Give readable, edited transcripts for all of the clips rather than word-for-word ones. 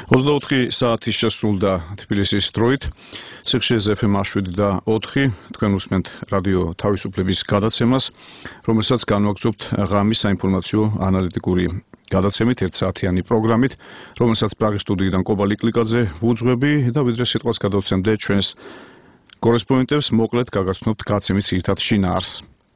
24 საათი შესრულდა თბილისის დროით. სიხშირეზე FM 7.4 თქვენ უსმენთ რადიო თავისუფლების გადაცემას, რომელსაც განვაგრძობთ ღამის საინფორმაციო ანალიტიკური გადაცემით, 1 საათიანი პროგრამით, რომელსაც პრაღის სტუდიიდან კობა ლიკლიკაძე ვუძღვები და ვიდრე სიტყვას გადავცემდე ჩვენს კორესპონდენტებს, მოკლედ გაგაცნობთ გადაცემის ძირითად შინაარსს.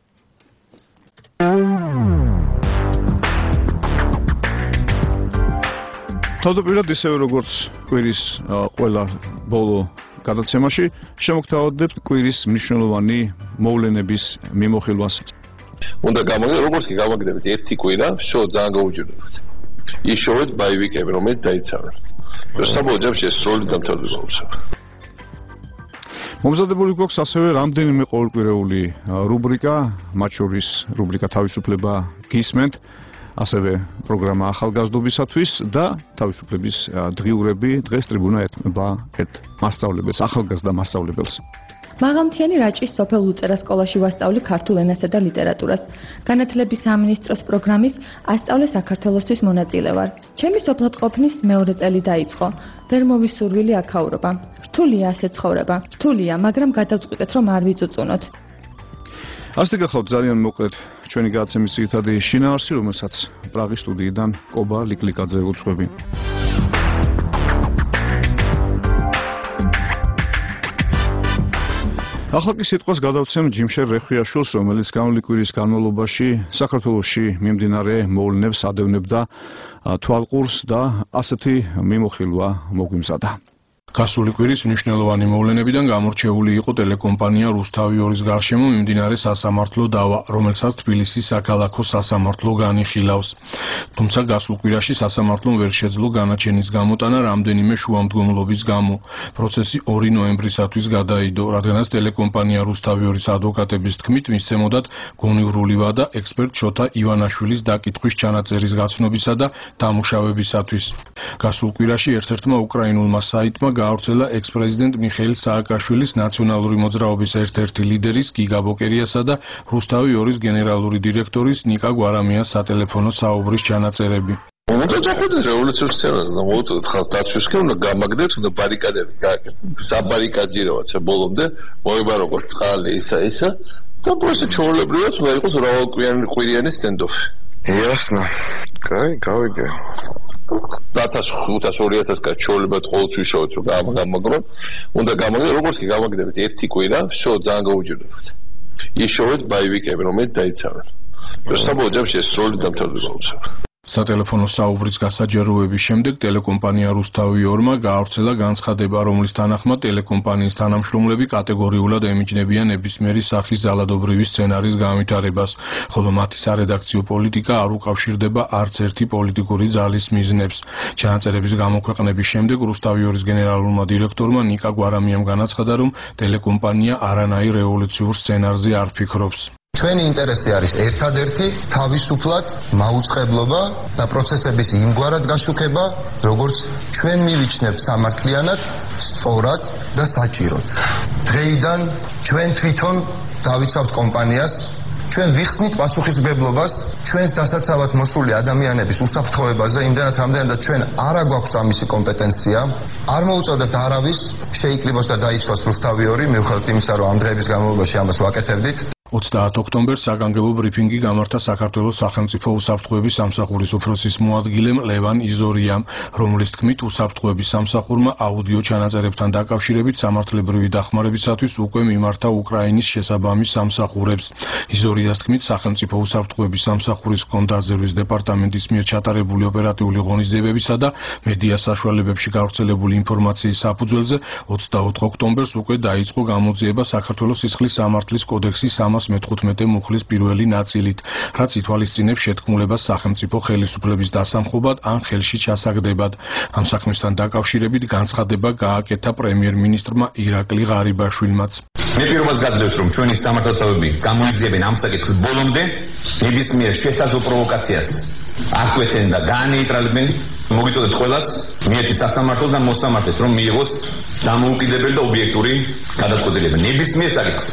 თავდაპირველად ისევე როგორც კვირის ყველა ბოლო გადაცემაში შემოგთავაზებთ კვირის მნიშვნელოვანი მოვლენების მიმოხილვას. უნდა გამოგდეთ, როგორც კი გამოგდებით ერთი კვირა, შოუ ძალიან გაუჯერებთ. ის შოუც ბაივიკები, რომელიც დაიცავენ. საბოლოო ჯამში ეს სროლი დამთავრდება. მომზადებული გვაქვს ასევე რამდენიმე ყოველკვირეული რუბრიკა, მათ შორის რუბრიკა თავისუფლება გისმენთ, ასევე პროგრამა ახალგაზრდობისათვის და თავისუფლების დღიურები. დღეს ტრიბუნა ეთმობა ერთ მასწავლებელს, ახალგაზრდა მასწავლებელს. მაღალმთიანი რაჭის სოფელ ლუწერა სკოლაში ვასწავლი ქართულ ენასა და ლიტერატურას. განათლების სამინისტროს პროგრამის ასწავლე საქართველოსთვის მონაწილე ვარ. ჩემი სოფლად ყოფნის მეორე წელი დაიწყო. ვერ მოვისურვილი აქაურობა. რთულია ასე ცხოვრება. რთულია, მაგრამ გადავწყვიტეთ, რომ არ ვიწუწუნოთ. ასე გახლავთ ძალიან მოკლედ ჩვენი გადაცემის ძირითადი შინაარსი, რომელსაც პრაღის სტუდიიდან კობა ლიკლიკაძე ვუძღვები. ახლა კი სიტყვას გადავცემ ჯიმშერ რეხვიაშვილს, რომელიც გამოვლი კვირის განმავლობაში საქართველოში მიმდინარე მოვლენებს ადევნებდა თვალყურს და ასეთი მიმოხილვა მოგვიმზადა. გასული კვირის მნიშვნელოვანი მოვლენებიდან გამორჩეული იყო ტელეკომპანია რუსთავი 2-ის გარშემო მიმდინარე სასამართლო დავა, რომელსაც თბილისის საქალაქო სასამართლო განიხილავს. თუმცა გასულ კვირაში სასამართლომ ვერ შეძლო განაჩენის გამოტანა რამდენიმე შუამდგომლობის გამო. პროცესი 2 ნოემბრისათვის გადაიდო, რადგანაც ტელეკომპანია რუსთავი 2-ის ადვოკატების თქმით მისცემოდათ გონივრული ვადა ექსპერტ შოთა ივანაშვილის დაკითხვის ჩანაწერის გაცნობისა და დამუშავებისათვის. გასულ კვირაში ერთ-ერთმა უკრაინულმა საიტმა გაავრცელა ექს-პრეზიდენტ მიხეილ სააკაშვილის ნაციონალური მოძრაობის ერთ-ერთი ლიდერის გიგა ბოკერიასა და რუსთავი 2-ის გენერალური დირექტორის ნიკა გვარამიას სატელეფონო საუბრის ჩანაწერები. უნდა წახვიდეთ რევოლუციურ სცენაზე და მოუწოდეთ ხალხს დაცვისკენ, უნდა გამაგდეთ, უნდა ბარიკადები გააკეთოთ. საბარიკაჯიროაც ბოლომდე მოება როგორც წყალი ისა და პროცესი ჩვეულებრივად უნდა იყოს მრავალკვირიანი სტენდოფი. იასნა. კაი, გავიგე. 1500-2000 კაც ჩვეულებრივად ყოველთვის ვიშოვეთ, რომ გამაგდოთ. უნდა გამაგდეთ, როგორც კი გამაგდებით ერთი კვირა, შოუ ძალიან გაუჯერებთ. ის შოუც ბაივიკები, რომელიც დაიცავენ. საბოლოო ჯამში ეს სროლი დამთავრდება. სატელეფონო საუბრის გასაჯაროების შემდეგ ტელეკომპანია რუსთავი 2-მა გაავრცელა განცხადება, რომლის თანახმად ტელეკომპანიის თანამშრომლები კატეგორიულად ემიჯნებიან ნებისმიერი სახის ძალადობრივი სცენარის განვითარებას, ხოლო მათი სარედაქციო პოლიტიკა არ უკავშირდება არც ერთი პოლიტიკური ძალის მიზნებს. ჩანაწერების გამოქვეყნების შემდეგ რუსთავი 2-ის გენერალურმა დირექტორმა ნიკა გვარამიამ განაცხადა, რომ ტელეკომპანია არანაირ რევოლუციურ სცენარზე არ ფიქრობს. ჩვენი ინტერესი არის ერთადერთი თავისუფლად მაუწყებლობა და პროცესების იმგვარად გაშუქება, როგორც ჩვენ მივიჩნევთ სამართლიანად, სწორად და საჭიროდ. დღეიდან ჩვენ თვითონ დავიცავთ კომპანიას, ჩვენ ვიხსნით პასუხისმგებლობას ჩვენს დასაცავად მოსული ადამიანების უსაფრთხოებაზე, იმდენად რამდენადაც ჩვენ არ აგვაქვს ამისი კომპეტენცია, არ მოუწოდებთ არავის შეიკრიბოს და დაიცვას რუსთავი 2, მიუხედავად იმისა, რომ ამ დღეების განმავლობაში ამას ვაკეთებდით. 30 ოქტომბერს საგანგებო ბრიფინგი გამართა საქართველოს სახელმწიფო უსაფრთხოების სამსახურის უფროსის მოადგილემ ლევან იზორიამ, რომლის თქმით უსაფრთხოების სამსახურმა აუდიო ჩანაწერებთან დაკავშირებით სამართლებრივი დახმარებისათვის უკვე მიმართა უკრაინის შესაბამის სამსახურებს. იზორიას თქმით, სახელმწიფო უსაფრთხოების სამსახურის კონტრაზერვის დეპარტამენტის მიერ ჩატარებული ოპერატიული ღონისძიებებისა და მედია საშუალებებში გავრცელებული ინფორმაციის საფუძველზე 24 ოქტომბერს უკვე დაიწყო გამოძიება საქართველოს სისხლის სამართლის კოდექსის 315 მუხლის პირველი ნაწილით, რაც ითვალისწინებს შეთქმულებას სახელმწიფო ხელისუფლების დასამხობად ან ხელში ჩასაგდებად. ამ საქმესთან დაკავშირებით განცხადება გააკეთა პრემიერ-მინისტრმა ირაკლი ღარიბაშვილმაც. მე პირობას გაძლევთ, რომ ჩვენი სამართალდამცავები გამოიძიებენ ამ საკითხის ბოლომდე ნებისმიერ შესაძლო პროვოკაციას აკვეცენ და გაანეიტრალებენ. მოგიწოდეთ ყველას მიეცით სასამართლოს და მოსამართლეს, რომ მიიღოს დამოუკიდებელი და ობიექტური გადაწყვეტილება ნებისმიერ საკითხზე.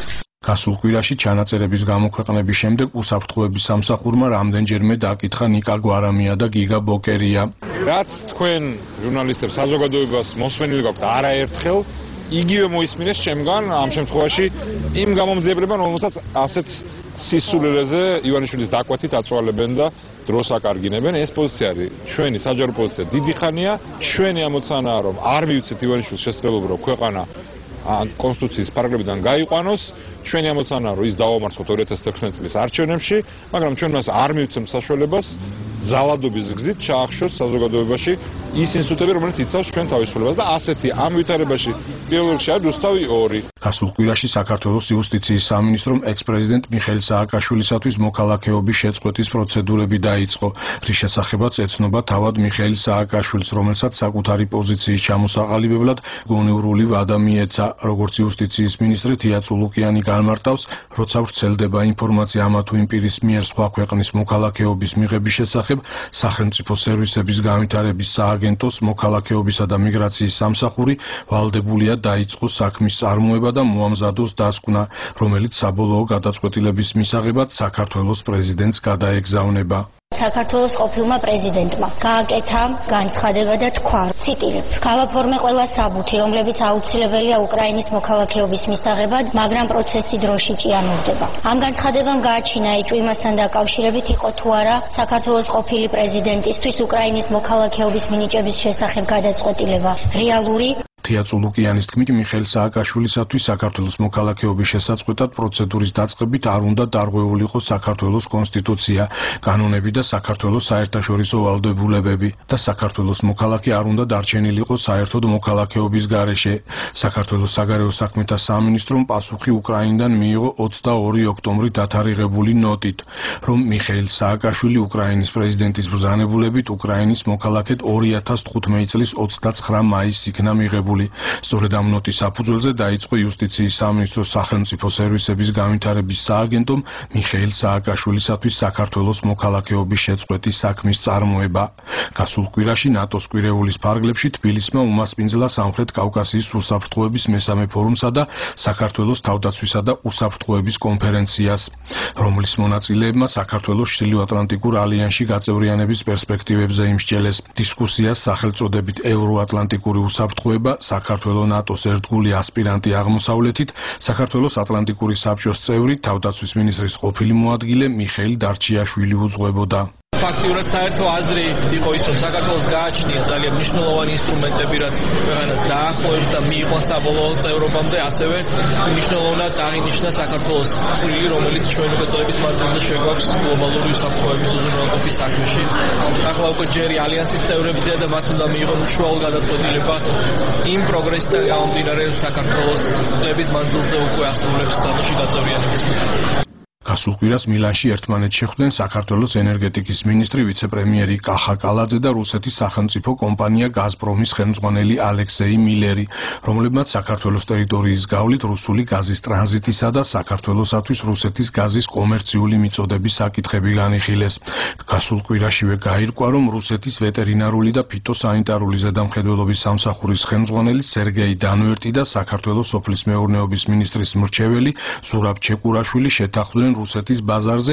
გასულ კვირაში ჩანაწერების გამოქვეყნების შემდეგ უსაფრთხოების სამსახურმა რამდენჯერმე დაკითხა ნიკა გვარამია და გიგა ბოკერია. რაც თქვენ ჟურნალისტებს საზოგადოებას მოსმენილი გაქვთ არაერთხელ, იგივე მოისმინეს ჩემგან ამ შემთხვევაში იმ გამომძიებლებმა, რომელსაც ასეთ სისულელეზე ივანიშვილის დაკვეთით აწვალებენ და დროს აკარგინებენ. ეს პოზიცია არის ჩვენი საჯარო პოზიცია დიდი ხანია. ჩვენი ამოცანაა, რომ არ მივცეთ ივანიშვილის შესაძლებლობა, რომ ქვეყანა კონსტიტუციის პარაგრაფიდან გაიყვანოს. ჩვენი ამოცანაა, რომ ის დაუამარცხოთ 2016 წლის არჩევნებში, მაგრამ ჩვენ მას არ მივცემთ საშუალებას ზალადობის გზით ჩაახშოს საზოგადოებაში ის ინსტიტუტები, რომელიც იცავს ჩვენ თავისუფლებას და ასეთი ამ ვითარებაში პირველ რიგში არის რუსთავი 2. გასულ კვირაში საქართველოს იუსტიციის სამინისტრომ ექს-პრეზიდენტ მიხეილ სააკაშვილისათვის მოქალაქეობის შეწყვეტის პროცედურები დაიწყო. რის შესახებაც ეცნობა თავად მიხეილ სააკაშვილს, რომელსაც საკუთარი პოზიციის ჩამოსაყალიბებლად გონივრული ვადა მიეცა. როგორც იუსტიციის მინისტრი თია წულუკიანი განმარტავს, როცა ვრცელდება ინფორმაცია ამა თუ იმ პირის მიერ სხვა ქვეყნის მოქალაქეობის მიღების შესახებ, სახელმწიფო სერვისების განვითარების სააგენტოს მოქალაქეობისა და მიგრაციის სამსახური ვალდებულია დაიწყოს საქმის წარმოება და მოამზადოს დასკვნა, რომელიც საბოლოო გადაწყვეტილების მისაღებად საქართველოს პრეზიდენტს გადაეგზავნება. საქართველოს ყოფილმა პრეზიდენტმა გააკეთა განცხადება და თქვა, ციტირებ: "გავაფორმე ყველა საბუთი, რომლებიც აუცილებელია უკრაინის მოქალაქეობის მისაღებად, მაგრამ პროცესი დროში ჭიანურდება." ამ განცხადებამ გააჩინა ეჭვი იმასთან დაკავშირებით, იყო თუ არა საქართველოს ყოფილი პრეზიდენტისთვის უკრაინის მოქალაქეობის მინიჭების შესახებ გადაწყვეტილება რეალური. თია წულუკიანის თქმით, მიხეილ სააკაშვილისათვის საქართველოს მოქალაქეობის შესაწყვეტად პროცედურის დაწყებით არ უნდა დარღვეულიყო საქართველოს კონსტიტუცია, კანონები და საქართველოს საერთაშორისო ვალდებულებები და საქართველოს მოქალაქე არ უნდა დარჩენილიყო საერთოდ მოქალაქეობის გარეშე. საქართველოს საგარეო საქმეთა სამინისტრომ პასუხი უკრაინიდან მიიღო 22 ოქტომბრი დათარიღებული ნოტით, რომ მიხეილ სააკაშვილი უკრაინის პრეზიდენტის ბრძანებულებით უკრაინის მოქალაქედ 2015 წლის 29 მაისს იქნა მიღებული. სწორედ ამ ნოტის საფუძველზე დაიწყო იუსტიციის სამინისტროს სახელმწიფო სერვისების განვითარების სააგენტომ მიხეილ სააკაშვილისათვის საქართველოს მოქალაქეობის შეწყვეტის საქმის წარმოება. გასულ კვირაში ნატოს კვირეულის ფარგლებში თბილისმა უმასპინძლა სამხრეთ კავკასიის უსაფრთხოების მესამე ფორუმსა და საქართველოს თავდაცვისა და უსაფრთხოების კონფერენციას, რომლის მონაწილეებმა საქართველოს ჩრდილოატლანტიკურ ალიანსში გაწევრიანების პერსპექტივებზე იმსჯელეს. დისკუსიას სახელწოდებით ევროატლანტიკური უსაფრთხოება, საქართველოს ნატოს ერთგული ასპირანტი აღმოსავლეთით, საქართველოს ატლანტიკური საბჭოს წევრი, თავდაცვის მინისტრის ყოფილი მოადგილე მიხეილ დარჩიაშვილი უძღვებოდა. ფაქტიურად საერთო აზრი იყო ის, რომ საქართველოს გააჩნია ძალიან მნიშვნელოვანი ინსტრუმენტები, რაც ქვეყანას დაახლოებს და მიიყვანს საბოლოო წევრობამდე, ასევე მნიშვნელოვნად აღინიშნა საქართველოს წვლილი, რომელიც ჩვენი მოწესრიგების მანძილზე შეგვაქვს გლობალური უსაფრთხოების უზრუნველყოფის საქმეში. ახლა უკვე ჯერი ალიანსის წევრებზეა და მათ უნდა მიიღონ უშუალო გადაწყვეტილება იმ პროგრესიდან გამომდინარე, საქართველოს წლების მანძილზე უკვე ასრულებს ნატოში გაწევრიანების funkციას. გასულ კვირას მილანში ერთმანეთს შეხვდნენ საქართველოს ენერგეტიკის მინისტრი, ვიცე-პრემიერი კახა კალაძე და რუსეთის სახელმწიფო კომპანია გაზპრომის ხელმძღვანელი ალექსეი მილერი, რომლებმაც საქართველოს ტერიტორიის გავლით რუსული გაზის ტრანზიტისა და საქართველოსათვის რუსეთის გაზის კომერციული მიწოდების საკითხები განიხილეს. გასულ კვირაშივე გაირკვა, რომ რუსეთის ვეტერინარული და ფიტოსანიტარული ზედამხედველობის სამსახურის ხელმძღვანელი სერგეი დანვერტი და საქართველოს სოფლის მეურნეობის მინისტრის მრჩეველი ზურაბ ჩეკურაშვილი შეთანხმდნენ რუსეთის ბაზარზე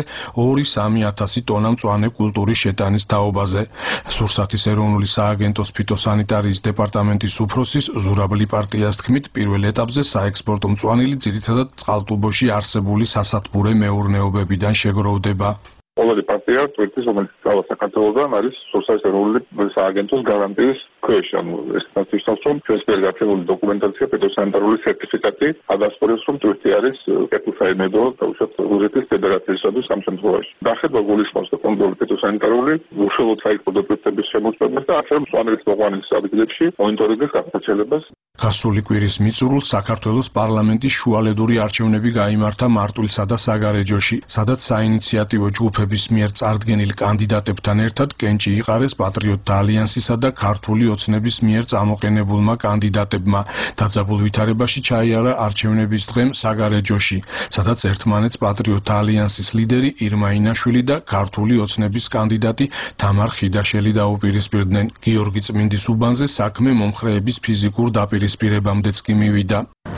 2-3 ტონა მწვანე კულტურის შეტანის თაობაზე. სურსათის ეროვნული სააგენტოს ფიტოსანიტარიის დეპარტამენტის უფროსის ზურაბ ლიპარტიას თქმით, პირველ ეტაპზე საექსპორტო მწვანილი ძირითადად წყალტუბოში არსებული სასათბურე მეურნეობებიდან შეგროვდება. ყოველი პარტია ტვირთის, რომელიც წავა საქართველოსთან, არის სურსათის ეროვნული სააგენტოს გარანტიის ქვეშ. ეს ნაცისტავს, რომ ჩვენს გაფრთხილებული დოკუმენტაცია, ფიტოსანიტარული სერტიფიკატი ადასტურებს, რომ ტვირთი არის კეთილსაიმედო თავშოთ რუსეთის ფედერაციისათვის ამ შემთხვევაში. დახედვა გულისხმობს და კონტროლი ფიტოსანიტარული უშუალოდ საექსპორტო ტვირთების შემოწმებას და ასევე მწვანელის მოყვანის ადგილებში მონიტორინგის გასაჩელებას. გასული კვირის მიწურულს საქართველოს პარლამენტის შუალედური არჩევნები გაიმართა მარტვილსა და საგარეჯოში, სადაც საინიციატივო ჯგუფების მიერ წარდგენილ კანდიდატებთან ერთად კენჭი იყარეს პატრიოტთა ალიანსისა და ქართული ოცნების მიერ წამოყენებულმა კანდიდატებმა. დაძაბულ ვითარებაში ჩაიარა არჩევნების დღემ საგარეჯოში, სადაც ერთმანეთს პატრიოტთა ალიანსის ლიდერი ირმა ინაშვილი და ქართული ოცნების კანდიდატი თამარ ხიდაშელი დაუპირისპირდნენ. გიორგი წმინდის უბანზე საქმე მომხრეების ფიზიკურ დაპირისპირებამდეც კი მივიდა.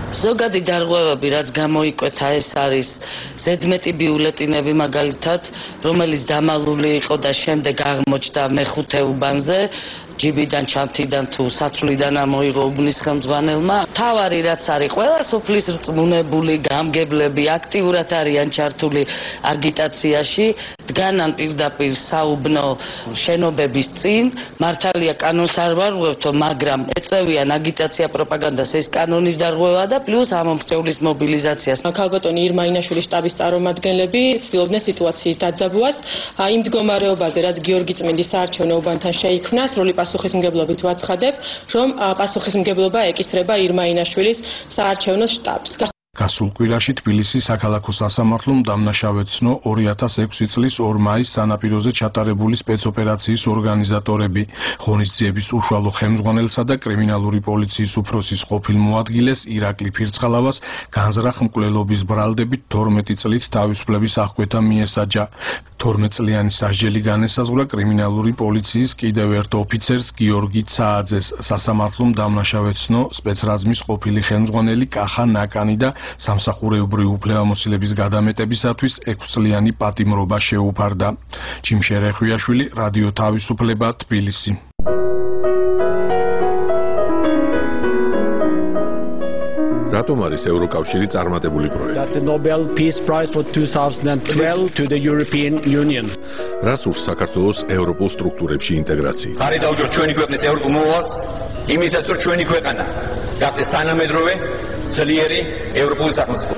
ზოგადი დარღვევები, რაც გამოიკვეთა, ეს არის ზედმეტი ბიულეტინები მაგალითად, რომელიც დამალული იყო და შემდეგ აღმოჩნდა მეხუთე უბანზე. ჯიბიდან, ჩანთიდან თუ სათვლიდან ამოიღო უბნის ხელმძღვანელმა. თავარი რაც არის, ყველა სოფლის რწმუნებული გამგებლები აქტიურად არიან ჩართული აგიტაციაში, დგანან პირდაპირ საუბნო შენობების წინ. მართალია კანონს არ ვარღვევთო, მაგრამ ეწევიან აგიტაცია პროპაგანდას, ეს კანონის დარღვევა და პლუს ამომრჩევლის მობილიზაციას. ქალბატონი ირმა ინაშვილის შტაბის წარმომადგენლები ცდილობდნენ სიტუაციის დაძაბვას. იმ მდგომარეობაზე, რაც გიორგი წმინდის საარჩევნო უბანთან შეიქმნა, სრული პასუხისმგებლობით ვაცხადებ, რომ პასუხისმგებლობა ეკისრება ირმა ინაშვილის საარჩევნო შტაბს. გასულ კვირაში თბილისის საქალაქო სასამართლომ დამნაშავედ ცნო 2006 წლის 2 მაისს სანაპიროზე ჩატარებული სპეცოპერაციის ორგანიზატორები. ღონისძიების უშუალო ხელმძღვანელსა და კრიმინალური პოლიციის უფროსის ყოფილ მოადგილეს ირაკლი ფირცხალავას განზრახ მკვლელობის ბრალდებით 12 წლით თავისუფლების აღკვეთა მიესაჯა. 12 წლიანი სასჯელი განესაზღვრა კრიმინალური პოლიციის კიდევ ერთ ოფიცერს გიორგი ცააძეს. სასამართლომ დამნაშავედ ცნო სპეცრაზმის ყოფილი ხელმძღვანელი კახა ნაკანი და სამსახურეობრივი უფლებამოსილების გადამეტებისათვის 6 წლიანი პატიმრობა შეუფარდა. ჯიმშე რეხვიაშვილი, რადიო თავისუფლება, თბილისი. რატომ არის ევროკავშირი წარმატებული პროექტი? The Nobel Peace Prize for 2012 to the European Union. რას ურს საქართველოს ევროპულ სტრუქტურებში ინტეგრაცია? ხარი დაუჯეროთ ჩვენი ქვეყნის ევროპულ მოვალს, იმისაც რომ ჩვენი ქვეყანა გახდეს თანამედროვე ძლიერი ევროპული სახელმწიფო.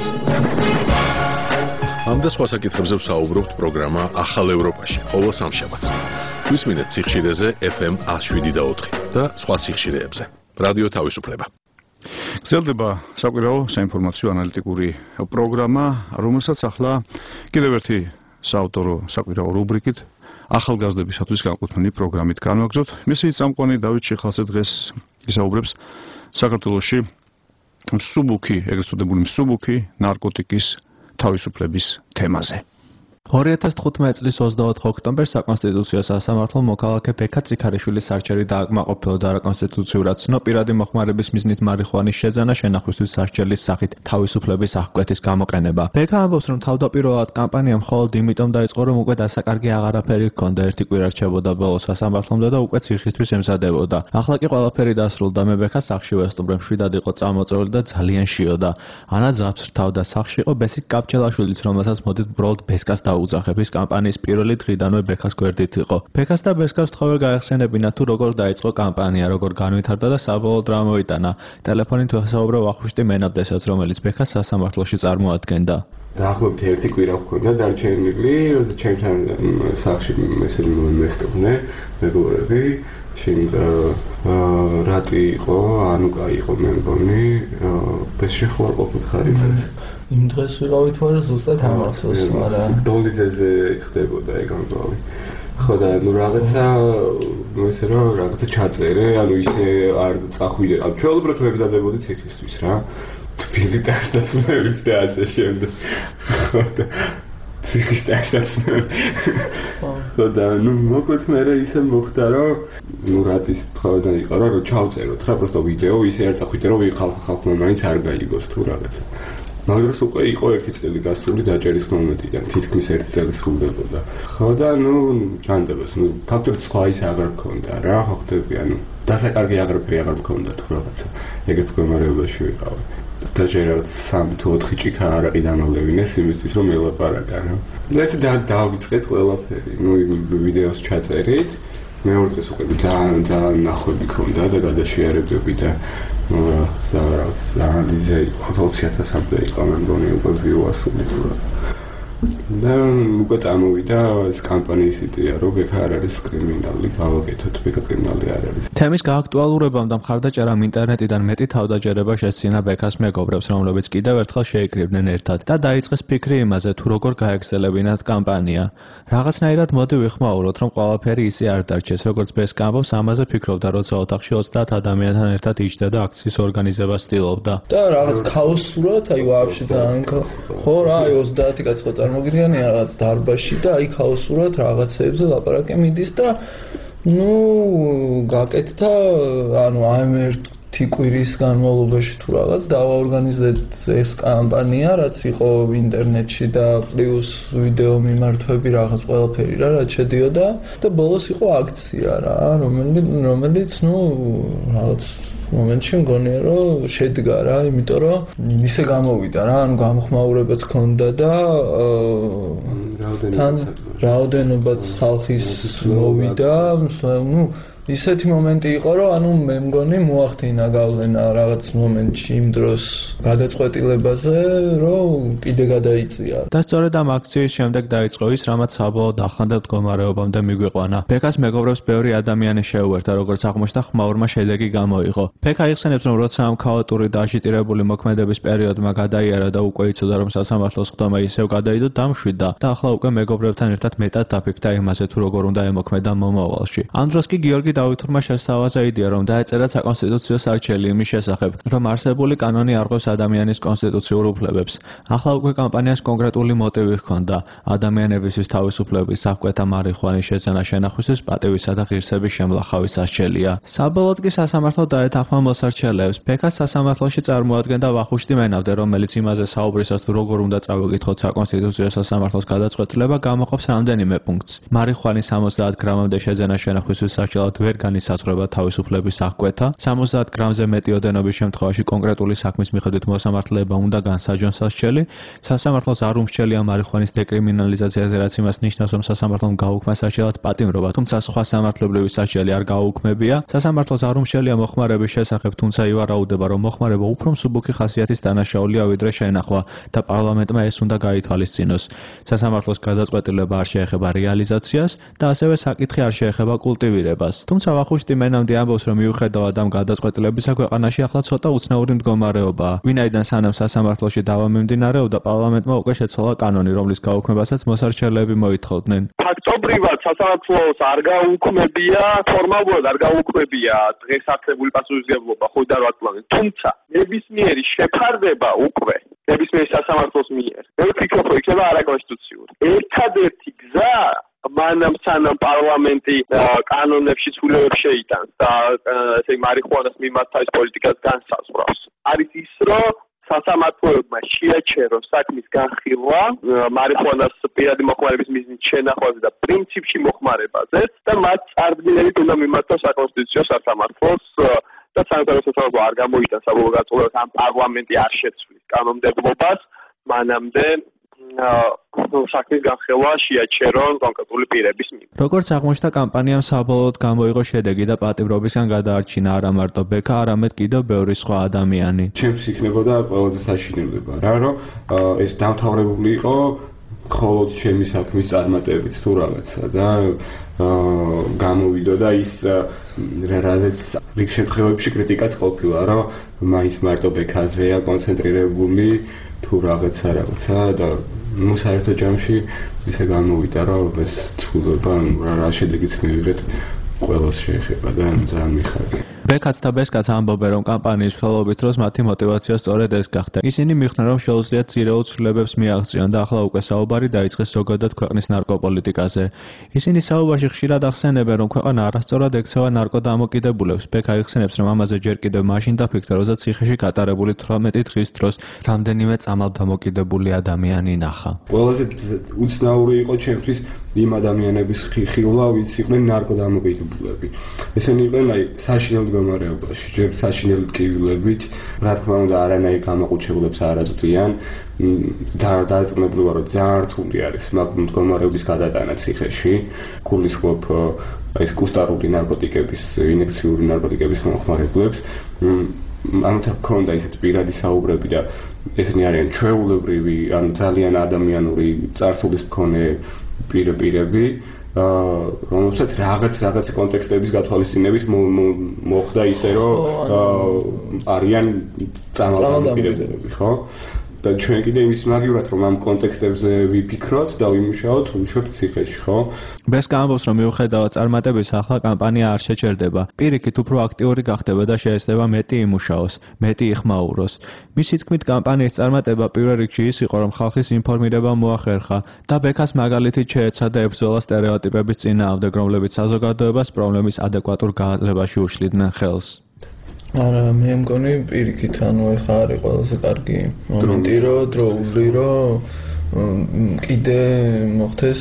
ამ და სხვა საკითხებზე ვსაუბრობთ პროგრამა ახალ ევროპაში, ყოველ სამშაბათს. გვისმინეთ სიხშირეზე FM 107.4 და სხვა სიხშირეებზე. რადიო თავისუფლება. გრძელდება საკვირაო საინფორმაციო ანალიტიკური პროგრამა, რომელსაც ახლა კიდევ ერთი საავტორო საკვირაო რუბრიკით ახალგაზრდებისათვის განკუთვნილი პროგრამით განვაგრძობთ. მისი წამყვანი დავით ჩიხალზე დღეს ისაუბრებს საქართველოში მსუბუქი, ეგრეთ წოდებული მსუბუქი ნარკოტიკის თავისუფლების თემაზე. 2015 წლის 24 ოქტომბერს საკონსტიტუციო სასამართლომ მოქალაქე ბექა წიქარიშვილის არჩევი დააკმაყოფილო და არაკონსტიტუციურად ცნო პირადი მოხმარების მიზნით მარიხუანის შეძენა შენახვისთვის სასჯელის სახით თავისუფლების აღკვეთის გამოყენება. ბექა ამბობს, რომ თავდაპირველად კამპანია მხოლოდ იმიტომ დაიწყო, რომ უკვე დასაკარგი აღარაფერი ჰქონდა, ერთი კვირა რჩებოდა ბოლოს სასამართლომდე და უკვე ციხისთვის ემზადებოდა. ახლა კი ყველაფერი დასრულდა, მე ბექა სახლში ვესტუმრე, მშვიდად იყო წამოწეული და ძალიან შიოდა. ანა ძაფს რთავდა, სახლში იყო ბესიკ კაპჩელაშვილიც, რომელსაც მოდით ბროლდ ბესკას უძახების კამპანიის პირველი დღიდანვე ბექას გვერდით იყო. ბექას და ბესკას თხოვე გაეხსენებინა თუ როგორ დაიწყო კამპანია, როგორ განვითარდა და საბოლოოდ რა მოიტანა. ტელეფონით ვესაუბრე ვახუშტი მენაბდესაც, რომელიც ბექას სასამართლოში წარმოადგენდა. დაახლოებით ერთი კვირა ვქონდა დარჩენილი, როცა ჩემთან სახლში მესტუმრე მეგობრები, შინდა რატი იყო, ანუკა იყო მე მგონი, ბესში ხوار ყოფილ ხარიბეს. იმ დღეს ვიყავით ვარ ზუსტად ამასოს, მაგრამ დოლიძეზე ხდებოდა ეგ ამბავი. ხო და ნუ რაღაცა ესე რომ რაღაცა ჩაწერე, ანუ ისე არ წახვიდე. ანუ ჩვეულებრივ ვებზადებოდი ციხისთვის რა. თბილი დასაცმევით და ასე შემდეგ. ხო და ციხის დასაცმევით. ხო და ნუ მოკლედ მე ისე მოხდა რომ ნუ რატის თხოვდა იყო რომ ჩავწეროთ რა, просто ვიდეო ისე არ წახვიდე რომ ხალხმა მაინც არ გაიგოს თუ რაღაცა. მაგრამ უკვე იყო ერთი წელი გასული დაჭერის მომენტიდან, თითქმის ერთი წელი სრულდებოდა. ხო და ნუ ჭანდებას, ნუ ფაქტობრივად სხვა ის აღარ მქონდა რა, ხო ხდები, ანუ დასაკარგი აღარაფერი აღარ მქონდა თუ რაღაცა. ეგეთ მდგომარეობაში ვიყავი. დაჭერად 3 თუ 4 ჭიქა არაყი დამავლევინეს იმისთვის რომ ელაპარაკა რა. და ესე დავიწყეთ ყველაფერი. ნუ ვიდეოს ჩაწერით, მეორე დღეს უკვე ძალიან ნახვები მქონდა და გადაშიარებები და ძალიან 20,000-ამდე იყო მე მგონი უკვე ვიუასული თუ რა. და უკვე წამოვიდა ეს კამპანიის იდეა, რომ ბექა არ არის კრიმინალი, გავაკეთოთ ბექა კრიმინალი არ არის. თემის გააქტუალურებამ და მხარდაჭერამ ინტერნეტიდან მეტი თავდაჯერება შესცინა ბექას მეგობრებს, რომლებიც კიდევ ერთხელ შეიკრიბნენ ერთად და დაიწყეს ფიქრი იმაზე, თუ როგორ გაეგზელებინათ კამპანია. რაღაცნაირად მოდი ვიხმაუროთ, რომ ყველაფერი ისე არ დარჩეს, როგორც ბესკა ამბობს, ამაზე ფიქრობდა, როცა ოთახში 30 ადამიანთან ერთად იჯდა და აქციის ორგანიზებას ცდილობდა. და რაღაც ქაოსურად, აი ვაფშე ძალიან ხო რა, აი 30 კაცი ხო მოგრიანია რაღაც დარბაზში და აი ქაოსურად რაღაცეებზე ლაპარაკი მიდის და ნუ გაკეთდა ანუ ამ ერთ კვირის განმავლობაში თუ რაღაც დავაორგანიზეთ ეს კამპანია, რაც იყო ინტერნეტში და პლუს ვიდეო მიმართვები რაღაც ყველაფერი რა შედიოდა და ბოლოს იყო აქცია რა, რომელიც რაღაც მომენტში მგონია რომ შედგა რა, იმიტომ რომ ისე გამოვიდა რა, ანუ გამოხმაურებაც ჰქონდა და თან რაოდენობაც ხალხის მოვიდა, ну ისეთი მომენტი იყო რომ ანუ მე მგონი მოახდინა გავლენა რაღაც მომენტში იმ დროს გადაწყვეტილებაზე რომ კიდე გადაიწია და სწორედ ამ აქციის შემდეგ დაიწყო ის რამაც საბოლოოდ ახანდელ მდგომარეობამდე მიგვიყვანა. ფეკას მეგობრებს ბევრი ადამიანი შეუერთდა, როგორც აღმოჩნდა ხმაურმა შედეგი გამოიღო. ფეკა იხსენებს რომ როცა ამ ქაოტური და აშიტირებული მოქმედების პერიოდმა გადაიარა და უკვე იცოდა რომ სასამართლოს ხდომა ისევ გადაიდო, დამშვიდდა და ახლა უკვე მეგობრებთან ერთად მეტად დაფიქრდა იმაზე თუ როგორ უნდა ემოქმედა მომავალში. ამ დროს კი გიორგი დავითურმა შესთავაზა იდეა რომ დაეწერა საკონსტიტუციო სარჩელი იმის შესახებ, რომ არსებული კანონი არღვევს ადამიანის კონსტიტუციურ უფლებებს. ახლა უკვე კამპანიას კონკრეტული მოტივი ჰქონდა: ადამიანებისთვის თავისუფლების, საფკვეთა მარიხვანის შეძენა შენახვისთვის პატივისა და ღირსების შემლახავის სასჯელია. საბოლოოდ კი სასამართლო დაეთანხმა მოსარჩელეებს. ფეკას სასამართლოში წარმოადგენდა ვახუშტი მენავდე, რომელიც იმაზე საუბრისას თუ როგორ უნდა წავეკითხოთ საკონსტიტუციო სასამართლოს გადაწყვეტილება, გამოყოფს რამდენიმე პუნქტს. მარიხვანის 70 გრამამდე შეძენა შენახვისთვის სასჯელად ვერ განისაზღვრება თავისუფლების აღკვეთა. 70 გრამზე მეტი ოდენობის შემთხვევაში კონკრეტული საქმის მიხედვით მოსამართლეება უნდა განსაჯონ სასჯელი. სასამართლოს არ უმრჩევლია მარიხვანის დეკრიმინალიზაციაზე, რაც იმას ნიშნავს, რომ სასამართლომ გაუქმა სასჯელად პატიმრობა, თუმცა სხვა სამართლებრივი სასჯელი არ გაუქმებია. სასამართლოს არ უმრჩევლია მოხმარების შესახებ, თუმცა ივარაუდება, რომ მოხმარება უფრო მსუბუქი ხასიათის დანაშაულია, ვიდრე შენახვა და პარლამენტმა ეს უნდა გაითვალისწინოს. სასამართლოს გადაწყვეტილება არ შეეხება რეალიზაციას და ასევე საკითხი არ შეეხება კულტივირებას. თუმცა ვახუშტი მენავდი ამბობს, რომ მიუხედავად ამ გადაწყვეტილებისა ქვეყანაში ახლა ცოტა უცნაური მდგომარეობაა. ვინაიდან სანამ სასამართლოში დავა მიმდინარეობდა, პარლამენტმა უკვე შეცვალა კანონი, რომლის გაუქმებასაც მოსარჩელეები მოითხოვდნენ. ფაქტობრივად სასამართლოს არ გაუქმებია, ფორმალურად არ გაუქმებია დღეს არსებული პასუხისმგებლობა ხოდარ პლანით. თუმცა ნებისმიერი შეფარდება უკვე ნებისმიერი სასამართლოს მიერ. მე ვფიქრობ, რომ იქნება არაკონსტიტუციური. ერთადერთი გზა მანამ სანამ პარლამენტი კანონებში ცვლილებებს შეიტანს და ესე მარიხუანას მიმართ თავის პოლიტიკას განსაზღვრავს. არის ის, რომ სასამართლოებმა შეაჩერონ საქმის განხილვა მარიხუანას პირადი მოხმარების მიზნით შენახვაზე და პრინციპში მოხმარებაზე და მათ წარდგინებით უნდა მიმართოს საკონსტიტუციო სასამართლოს და სამართალო არ გამოიტანს საბოლოო გაწოლებას ამ პარლამენტი არ შეცვლის კანონმდებლობას მანამდე საქმის განხილვა შეაჩერონ კონკრეტული პირების მიმართ. როგორც აღმოჩნდა, კამპანიამ საბოლოოდ გამოიღო შედეგი და პატიმრობისგან გადაარჩინა არა მარტო ბექა, არამედ კიდევ ბევრი სხვა ადამიანი. ჩემს იქნებოდა ყველაზე საშინელება რა, რომ ეს დამთავრებული იყო მხოლოდ ჩემი საქმის წარმატებით თუ რაღაცა და გამოვიდოდა ის რაზეც რიგ შემთხვევებში კრიტიკაც ყოფილა, რომ მაინც მარტო ბექაზეა კონცენტრირებული თუ რაღაცა და ну საერთო ჯამში ისე გამოვიდა რომ ეს ცვლილება რა შედეგიც მივიღეთ ყველას შეეხება და ძალიან მიხარია. ბეკაც და ბესკაც ამბობენ, რომ კამპანიის მსვლელობის დროს მათი мотиваცია სწორედ ეს გახდა. ისინი მიხვდნენ, რომ შეუძლიათ ძირეულ ცვლილებებს მიაღწიონ და ახლა უკვე საუბარი დაიწყეს ზოგადად ქვეყნის ნარკოპოლიტიკაზე. ისინი საუბარში ხშირად ახსენებენ, რომ ქვეყანა არასწორად ექცევა ნარკოდამოკიდებულებს. ბეკა იხსენებს, რომ ამაზე ჯერ კიდევ მაშინ დაფიქრდა, როდესაც ციხეში გატარებული 18 დღის დროს რამდენიმე წამალდამოკიდებული ადამიანი ნახა. ყველაზე უცნაური იყო ჩემთვის იმ ადამიანების ხილვა, ვინც იყვნენ ნარკოდამოკიდებულები. ესენი იყვნენ საშინელ მდგომარეობაში, ჯერ საშინელ ტკივილებით, რა თქმა უნდა, არანაირ გამოყუჩებულებს არ აწვდიან. დააწყნებულა, რომ ძალიან რთული არის მაგ მდგომარეობის გადატანა ციხეში. გულისხმობ ეს კუსტარული ნარკოტიკების, ინექციური ნარკოტიკების მომხმარებლებს. ამიტომ ქონდა ისეთ პირადი საუბრები და ესენი არიან ჩვეულებრივი, ანუ ძალიან ადამიანური წარსულის მქონე პირები, რომელსაც რაღაც კონტექსტების გათვალისწინებით მოხდა ისე, რომ არიან წამალდამოკიდებულები, ხო? და ჩვენ კიდე იმის მაგივრად რომ ამ კონტექსტებზე ვიფიქროთ და ვიმუშაოთ უშუალოდ ციხეში, ხო? ბესკა ამბობს, რომ მიუხედავად წარმატების ახლა კამპანია არ შეჩერდება. პირიქით უფრო აქტიური გახდება და შეეცდება მეტი იმუშაოს, მეტი იხმაუროს. მისი თქმით, კამპანიის წარმატება პირველ რიგში ის იყო, რომ ხალხის ინფორმირება მოახერხა და ბეკას მაგალითით შეეცადა ებრძოლა სტერეოტიპების წინააღმდეგ, რომლებიც საზოგადოებას პრობლემის ადეკვატურ გააზრებაში უშლიდნენ ხელს. არა, მე მგონი პირიქით, ანუ ეხა არის ყველაზე კარგი მომენტი, რომ დროული, რომ კიდე მოხდეს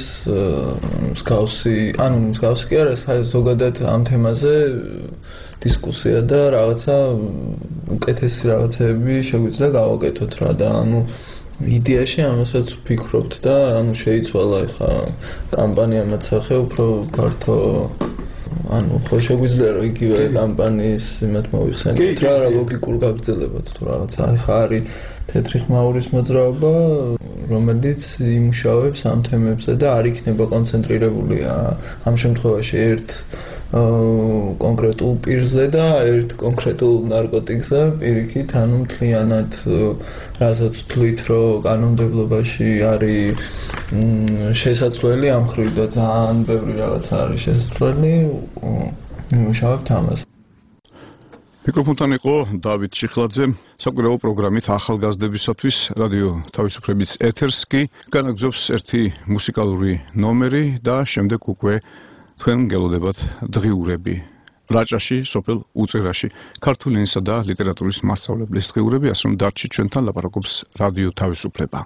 მსგავსი კი არა, ზოგადად ამ თემაზე დისკუსია და რაღაცა უკეთესი რაღაცები შეგვიძლია გავაკეთოთ რა და ანუ იდეაში ამასაც ვფიქრობთ და ანუ შეიცვალა ეხა კამპანიამაც სახე უფრო ფართო ანუ ხო შეგვიძლია რომ იგივე კამპანიის იმათ მოიხსენოთ რა ლოგიკურ გაგრძელებად თუ რაღაცა ეხა არის თეთრი ხმაურის მოძრაობა რომელიც იმუშავებს ამ თემებზე და არ იქნება კონცენტრირებული ამ შემთხვევაში ერთ კონკრეტულ პირზე და ერთ კონკრეტულ ნარკოტიკზე პირიქით ანუ მთლიანად რასაც ვთვლით რომ კანონმდებლობაში არის შესაძლებელი ამ ხრივ და ძალიან ბევრი რაღაცა არის შესაძლებელი იმუშავებთ ამას მიკროფონთან იყო დავით ჩიხლაძე საკვირაო პროგრამით ახალგაზრდებისათვის რადიო თავისუფლების ეთერს კი განაგზობს ერთი მუსიკალური ნომერი და შემდეგ უკვე თქვენ გელოდებათ დღიურები რაჭაში, სოფელ უწერაში ქართული ენისა და ლიტერატურის მასწავლებლის დღიურები ასე რომ დარჩით ჩვენთან ლაპარაკობს რადიო თავისუფლება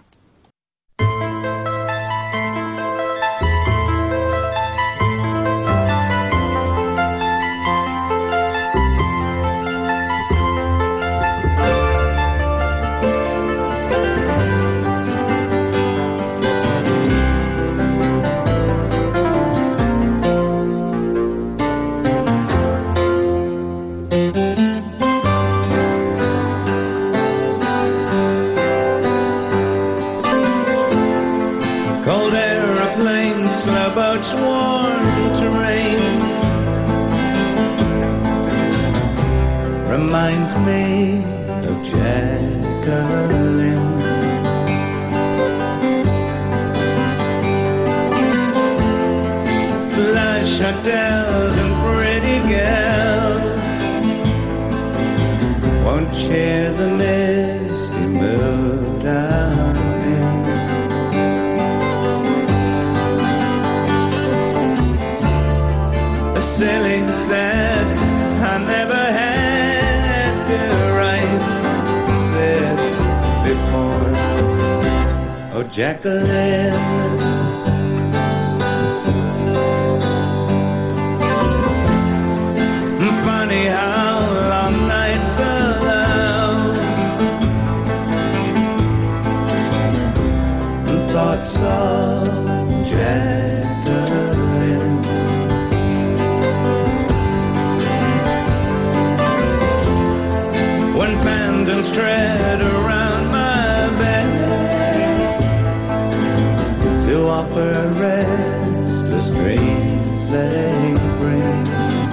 Remind me of Jacqueline. Flush hotels and pretty girls won't share the misty mood I'm in. A silly sad I never had to write this before. Oh, Jacqueline, funny how long nights allow thoughts of Jacqueline. When phantoms tread around my bed to offer restless dreams they bring.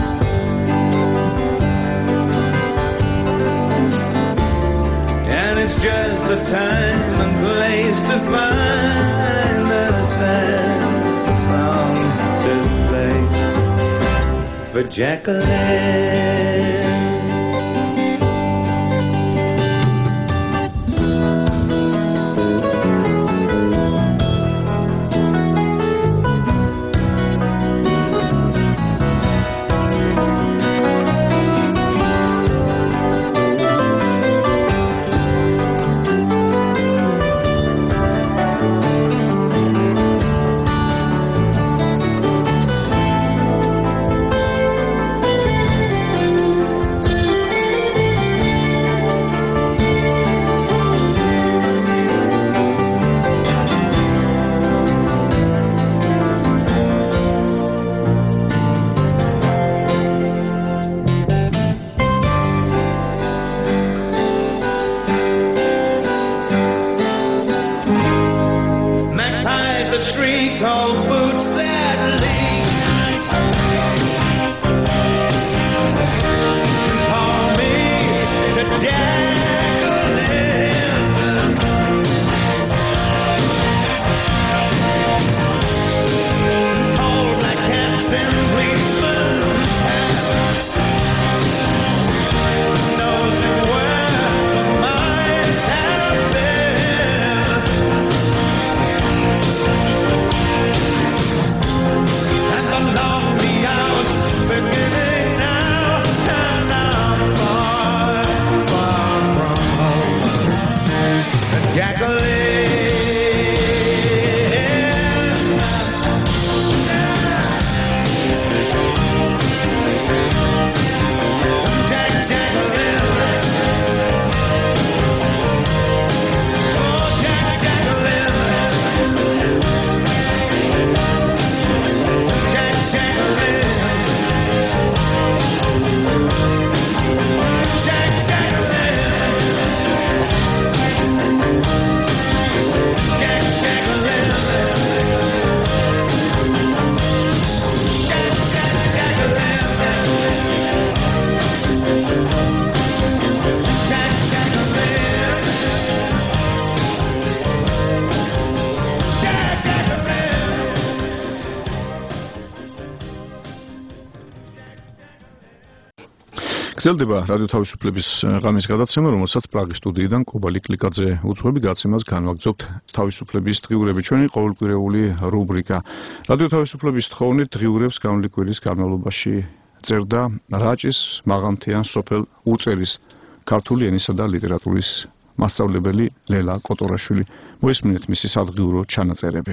And it's just the time and place to find a sad song to play for Jacqueline. გრძელდება რადიო თავისუფლების ღამის გადაცემა, რომელსაც პრაღის სტუდიიდან კობალი კლიკაძე უძღვები. გაცემას განვაგრძობთ თავისუფლების დღიურები, ჩვენი ყოველკვირეული რუბრიკა. რადიო თავისუფლების თხოვნით დღიურებს განვლილი კვირის განმავლობაში წერდა რაჭის მაღალმთიან სოფელ უწერის ქართული ენისა და ლიტერატურის მასწავლებელი ლელა კოტორაშვილი. მოისმინეთ მისი სადღიურო ჩანაწერები.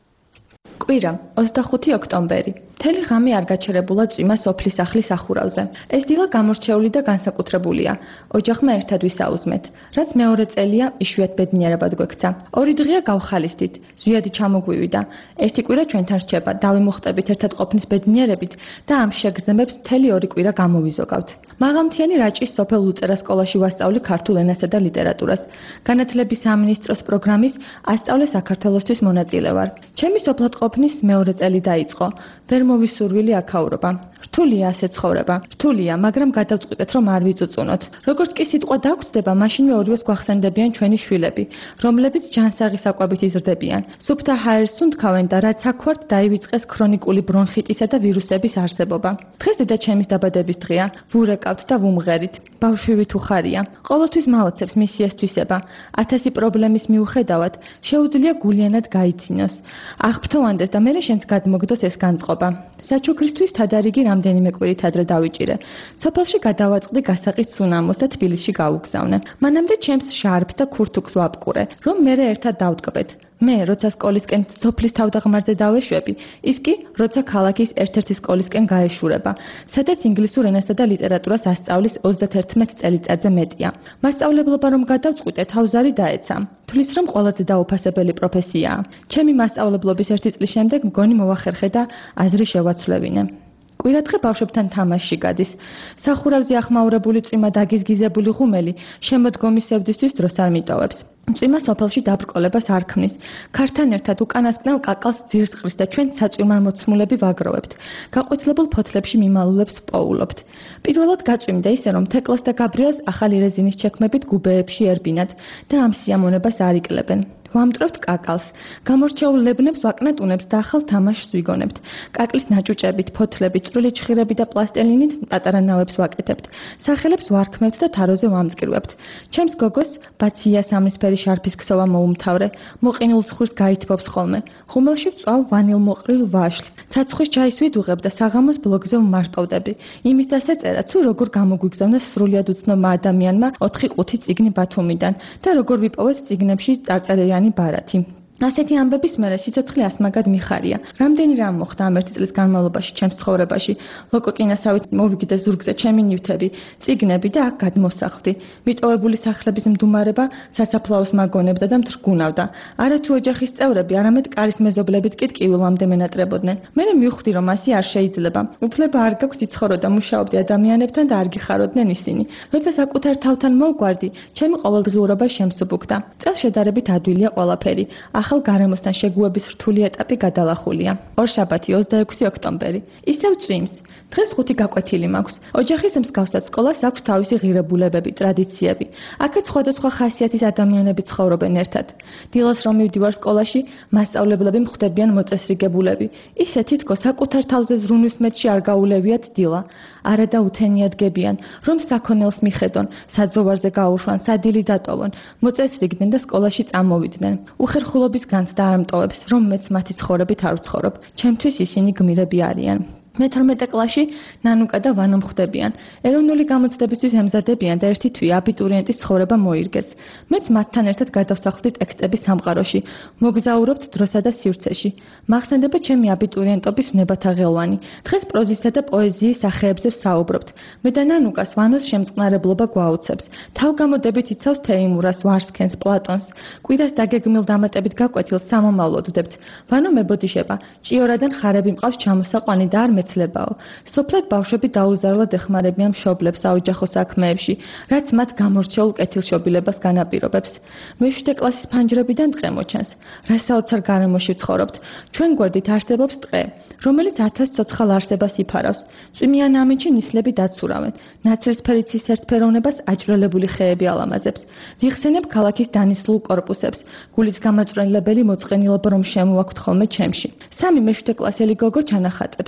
კვირა 25 ოქტომბერი. მთელი ღამე არ გაჩერებულა წვიმა სოფლის სახლის სახურავზე. ეს დილა გამორჩეული და განსაკუთრებულია. ოჯახმა ერთად ვისაუზმეთ, რაც მეორე წელია იშვიათ ბედნიერებად გვექცა. ორი დღეა გავხალისდით, ზვიადი ჩამოგვივიდა. ერთი კვირა ჩვენთან რჩება, დავიმუხტებით ერთად ყოფნის ბედნიერებით და ამ შეგრძნებებს მთელი ორი კვირა გამოვიზოგავთ. მაღალმთიანი რაჭის სოფელ უწერა სკოლაში ვასწავლი ქართულ ენასა და ლიტერატურას. განათლების სამინისტროს პროგრამის ასწავლე საქართველოსთვის მონაწილე ვარ. ჩემი სოფლად ყოფნის მეორე წელი დაიწყო. ვერ მოვისურვილი აქაურობა. რთულია ასე ცხოვრება. რთულია, მაგრამ გადავწყვიტეთ, რომ არ ვიწუწუნოთ. როგორც კი სიტყვა დაგვწდება, მაშინვე ორივეს გვახსენდებიან ჩვენი შვილები, რომლებიც ჯანსაღი საკვებით იზრდებიან. სუფთა ჰაერს უნთქავენ და რაც აქვართ დაივიწყეს ქრონიკული ბრონხიტისა და ვირუსების არსებობა. დღეს დედაჩემის დაბადების დღეა. ვურეკავთ და ვუმღერით. ბავშვი თუ ხარია. ყოველთვის მაოცებს მისი ესთვისება. 1000 პრობლემის მიუხედავად, შეუძლია გულიანად გაიცინოს. აღფრთოვანდეს და მერე შენს გადმოგდოს ეს განწყობა. საჩუქრისთვის თადარიგი რამდენიმე კვირით ადრე დავიჭირე. სოფელში გადავაწყდი გასაყიდ სუნამოს და თბილისში გავუგზავნე. მანამდე ჩემს შარფს და ქურთუქს ვაპყურე, რომ მერე ერთად დავტკბეთ. მე, როცა სკოლისკენ სოფლის თავდაღმართზე დავეშვები, ის კი, როცა ქალაქის ერთ-ერთი სკოლისკენ გაეშურება, სადაც ინგლისურ ენასა და ლიტერატურას ასწავლის 31 წელიწადზე მეტია. მასწავლებლობა რომ გადავწყვიტე, თავზარი დაეცა. თulis რომ ყველაზე დაუფასებელი პროფესიაა. ჩემი მასწავლებლობის ერთი წლის შემდეგ მგონი მოვახერხე და აზრი შევაცვლევინე. კვირადღე ბავშვებთან თამაშში გადის. სახურავზე ახმაურებული წვიმა დაგიზგიზებული ღუმელი შემოდგომის სევდისთვის დროს არ მიტოვებს. წვიმა სოფელში დაბრკოლებას არ ქმნის. ქართან ერთად უკანასკნელ კაკალს ძირს ყრის და ჩვენ საწვიმარმოცმულები ვაგროვებთ. გაყვითლებულ ფოთლებში მიმალულებს პოულობთ. პირველად გაწვიმდა ისე, რომ თეკლას და გაბრიელს ახალი რეზინის ჩექმებით გუბეებში ერბინათ და ამ სიამონებას არ იკლებენ. ვამტვრევთ კაკალს. გამორჩეულ ლებნებს ვაკნატუნებთ და ახალ თამაშს ვიგონებთ. კაკლის ნაჭუჭებით, ფოთლებით, წვრილი ჩხირები და პლასტელინით პატარა ნავებს ვაკეთებთ. სახელებს ვარქმევთ და თაროზე ვამწკრივებთ. ჩემს გოგოს ბაცია სამნისფერი შარფის ქსოვა მოუმთავრე. მოყინულ ცხვირს გაითბობს ხოლმე. ღუმელში ვწვავ ვანილმოყრილ ვაშლს. ცაცხვრის ჩაის ვიდუღებ და საღამოს ბლოგზე ვმარტოვდები. იმის დასაწერა თუ როგორ გამოგვიგზავნეს სრულიად უცნობმა ადამიანმა 4-5 წიგნი ბათუმიდან და როგორ ვიპოვეთ წიგნებში წარწერიანი ბარათი. ასეთი ამბების მერე სიცოცხლე ასმაგად მიხარია. რამდენი რამ მოხდა ამ ერთი წლის განმავლობაში ჩემს ცხოვრებაში. ლოკოკინასავით მოვიგდე ზურგზე ჩემი ნივთები, წიგნები და აქ გადმოვსახლდი. მიტოვებული სახლების მდუმარება სასაფლაოს მაგონებდა და მთრგუნავდა. არა თუ ოჯახის წევრები, არამედ კარის მეზობლებიც კი ტკივილამდე მენატრებოდნენ. მე მივხვდი, რომ ასე არ შეიძლება. უფლება არ გაქვს იცხოვრო და მუშაობდი ადამიანებთან და არ გიხაროდნენ ისინი. როცა საკუთარ თავთან მოვგვარდი, ჩემი ყოველდღიურობა შემსუბუქდა. წელს შედარებით ადვილია ყველაფერი. ახალ გარემოსთან შეგუების რთული ეტაპი გადალახულია. ორშაბათი 26 ოქტომბერი. ისევ წვიმს. დღეს 5 გაკვეთილი მაქვს. ოჯახის მსგავსად სკოლას აქვს თავისი ღირებულებები, ტრადიციები. აქაც სხვადასხვა ხასიათის ადამიანები ცხოვრობენ ერთად. დილას რომ მივდივარ სკოლაში, მასწავლებლები მხვდებიან მოწესრიგებულები. ისე თითქოს საკუთარ თავზე ზრუნვის მეტში არ გაულევიათ დილა. არა და უთენიად გებიან, რომ საქონელს მიხედონ, საძოვარზე გაუშვან, სადილი დატოვონ, მოწესრიგდნენ და სკოლაში წამოვიდნენ. უხერხულობის განცდა არ მტოვებს, რომ მეც მათი ცხოვრებით არ ვცხოვრობ. ჩემთვის ისინი გმირები არიან. მე-12 კლასში ნანუკა და ვანო მხვდებიან. ეროვნული გამოცდებისთვის ემზადებიან და ერთი თვე აბიტურიენტის ცხოვრება მოირგეს. მეც მათთან ერთად გადავსახლდი ტექსტების სამყაროში. მოგზაურობთ დროსა და სივრცეში. მახსენდება ჩემი აბიტურიენტობის ვნებათა ღელვანი. დღეს პროზისა და პოეზიის სახეებზე ვსაუბრობთ. მე და ნანუკას ვანოს შემწყნარებლობა გვაუცებს. თავგამოდებით იცავს თეიმურას, ვარსქენს, პლატონს. კვირას დაგეგმილ დამატებით გაკვეთილს სამომავლოდ ვდებთ. ვანო მებოდიშება. ჭიორადან ხარები მყავს ჩამოსაყვანი და არ მეცლებაო. სოფლად ბავშვები დაუზარლად ეხმარებიან მშობლებს საოჯახო საქმეებში, რაც მათ გამორჩეულ კეთილშობილებას განაპირობებს. მე-7 კლასის ფანჯრებიდან დღე მოჩანს. რა საოცარ გარემოში ვცხოვრობთ. ჩვენ გვერდით არსებობს ტყე, რომელიც 1000 ცოცხალ არსებას იფარავს. წვიმიან ამინჩი ნისლები დაცურავენ. ნაცრისფერი ცისერთფეროვნებას აჭრელებული ხეები ალამაზებს. ვიხსენებ ქალაქის დანისლულ კორპუსებს. გულის გამაწვრენებელი მოწყენილობა რომ შემოვაქვთ ხოლმე ჩემში. 3 მე-7 კლასელი გოგო ჩანახატებს წერს.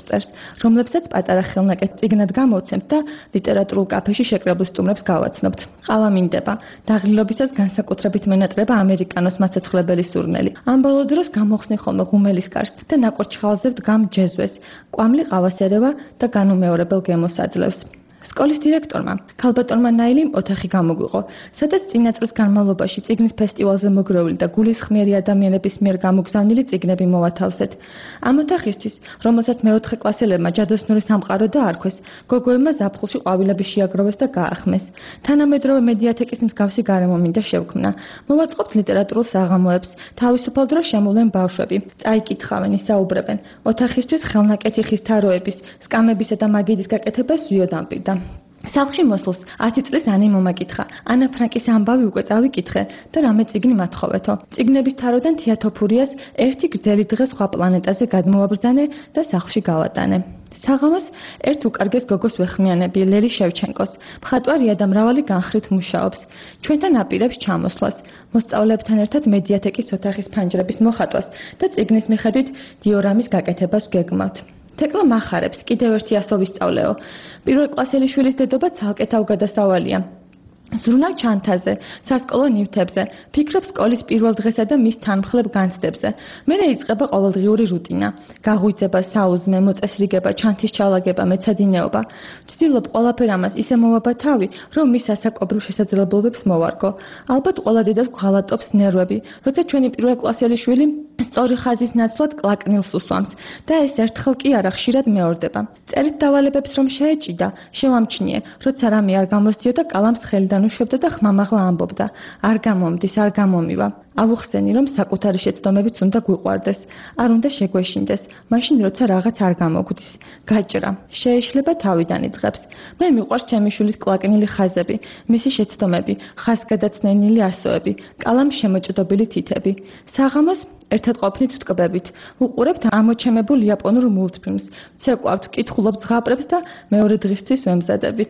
რომლებსაც პატარა ხელნაკეთ წიგნად გამოვცემთ და ლიტერატურულ კაფეში შეკრებულ სტუმრებს გავაცნობთ. ყავა მინდება. დაღლილობისას განსაკუთრებით მენატრება ამერიკანოს მაცოცხლებელი სურნელი. ამ ბოლო დროს გამოხსნი ხოლმე ღუმელის კარს და ნაკურჩხალზე დგამ ჯეზვეს. კვამლი ყავას ერევა და განუმეორებელ გემოს აძლევს. სკოლის დირექტორმა ქალბატონმა ნაილიმ ოთახი გამოგვიყო, სადაც წინა წლის განმავლობაში წიგნის ფესტივალზე მოგროვილი და გულისხმიერი ადამიანების მიერ გამოგზავნილი წიგნები მოვათავსეთ. ამ ოთახისთვის, რომელსაც მე-4 კლასელებმა ჯადოსნური სამყარო დაარქვეს, გოგოებმა ზაფხულში ყვავილები შეაგროვეს და გაახმეს. თანამედროვე მედიათეკის მსგავსი გარემო მინდა შევქმნა. მოვაწყობთ ლიტერატურულ საღამოებს, თავისუფალ დროს შემოვლენ ბავშვები, წაიკითხავენ, ისაუბრებენ. ოთახისთვის ხელნაკეთი ხის თაროების, სკამებისა და მაგიდის გაკეთებას ვიოდამპირდა. სახლში მოსულს 10 წლის ანი მომაკითხა. ანა ფრანკის ამბავი უკვე წავიკითხე და რამე წიგნი მათხოვეთო. წიგნების თაროდან თეატოფურიას ერთი გრძელი დღე სხვა პლანეტაზე გადმოვაბრძანე და სახლში გავატანე. საღამოს ერთ უკარგეს გოგოს ვეხმიანები ლელი შევჩენკოს. მხატვარია და მრავალი განხრით მუშაობს. ჩვენთან აპირებს ჩამოსვლას, მოსწავლეებთან ერთად მედიათეკის ოთახის ფანჯრების მოხატვას და წიგნის მიხედვით დიორამის გაკეთებას გეგმავთ. თეკლა მახარებს, კიდევ ერთი ასო ვისწავლეო. პირველ კლასელი შვილის დედობა ცალკე თავგადასავალია. ზრუნავ ჩანთაზე, სასკოლო ნივთებზე, ფიქრობ სკოლის პირველ დღესა და მის თანმხლებ განცდებზე. მერე იწყება ყოველდღიური რუტინა. გაღვიძება, საუზმე, მოწესრიგება, ჩანთის ჩალაგება, მეცადინეობა. ვცდილობ ყველაფერ ამას ისე მოვაბა თავი, რომ მის ასაკობრივ შესაძლებლობებს მოვარგო. ალბათ ყველა დედას გვღალატობს ნერვები, როცა ჩვენი პირველ კლასელი შვილი სწორი ხაზის ნაცვლად კლაკნილს უსვამს და ეს ერთხელ კი არა ხშირად მეორდება. წერით დავალებებს რომ შეეჭიდა, შევამჩნიე, როცა რამე არ გამოსდიოდა კალამს ხელიდან უშვებდა და ხმამაღლა ამბობდა. არ გამომდის, არ გამომივა. ავუხსენი რომ საკუთარი შეცდომებიც უნდა გვიყვარდეს, არ უნდა შეგვეშინდეს, მაშინ როცა რაღაც არ გამოგვდის. გაჭრა, შეეშლება თავიდან იწყებს. მე მიყვარს ჩემი შვილის კლაკნილი ხაზები, მისი შეცდომები, ხაზგადაცნენილი ასოები, კალამს შემოჭდობილი თითები. საღამოს ერთად ყოფნით ვტკბებით. უყურებთ ამოჩემებულ იაპონურ მულტფილმს. ცეკვავთ, კითხულობთ ზღაპრებს და მეორე დღისთვის ვემზადებით.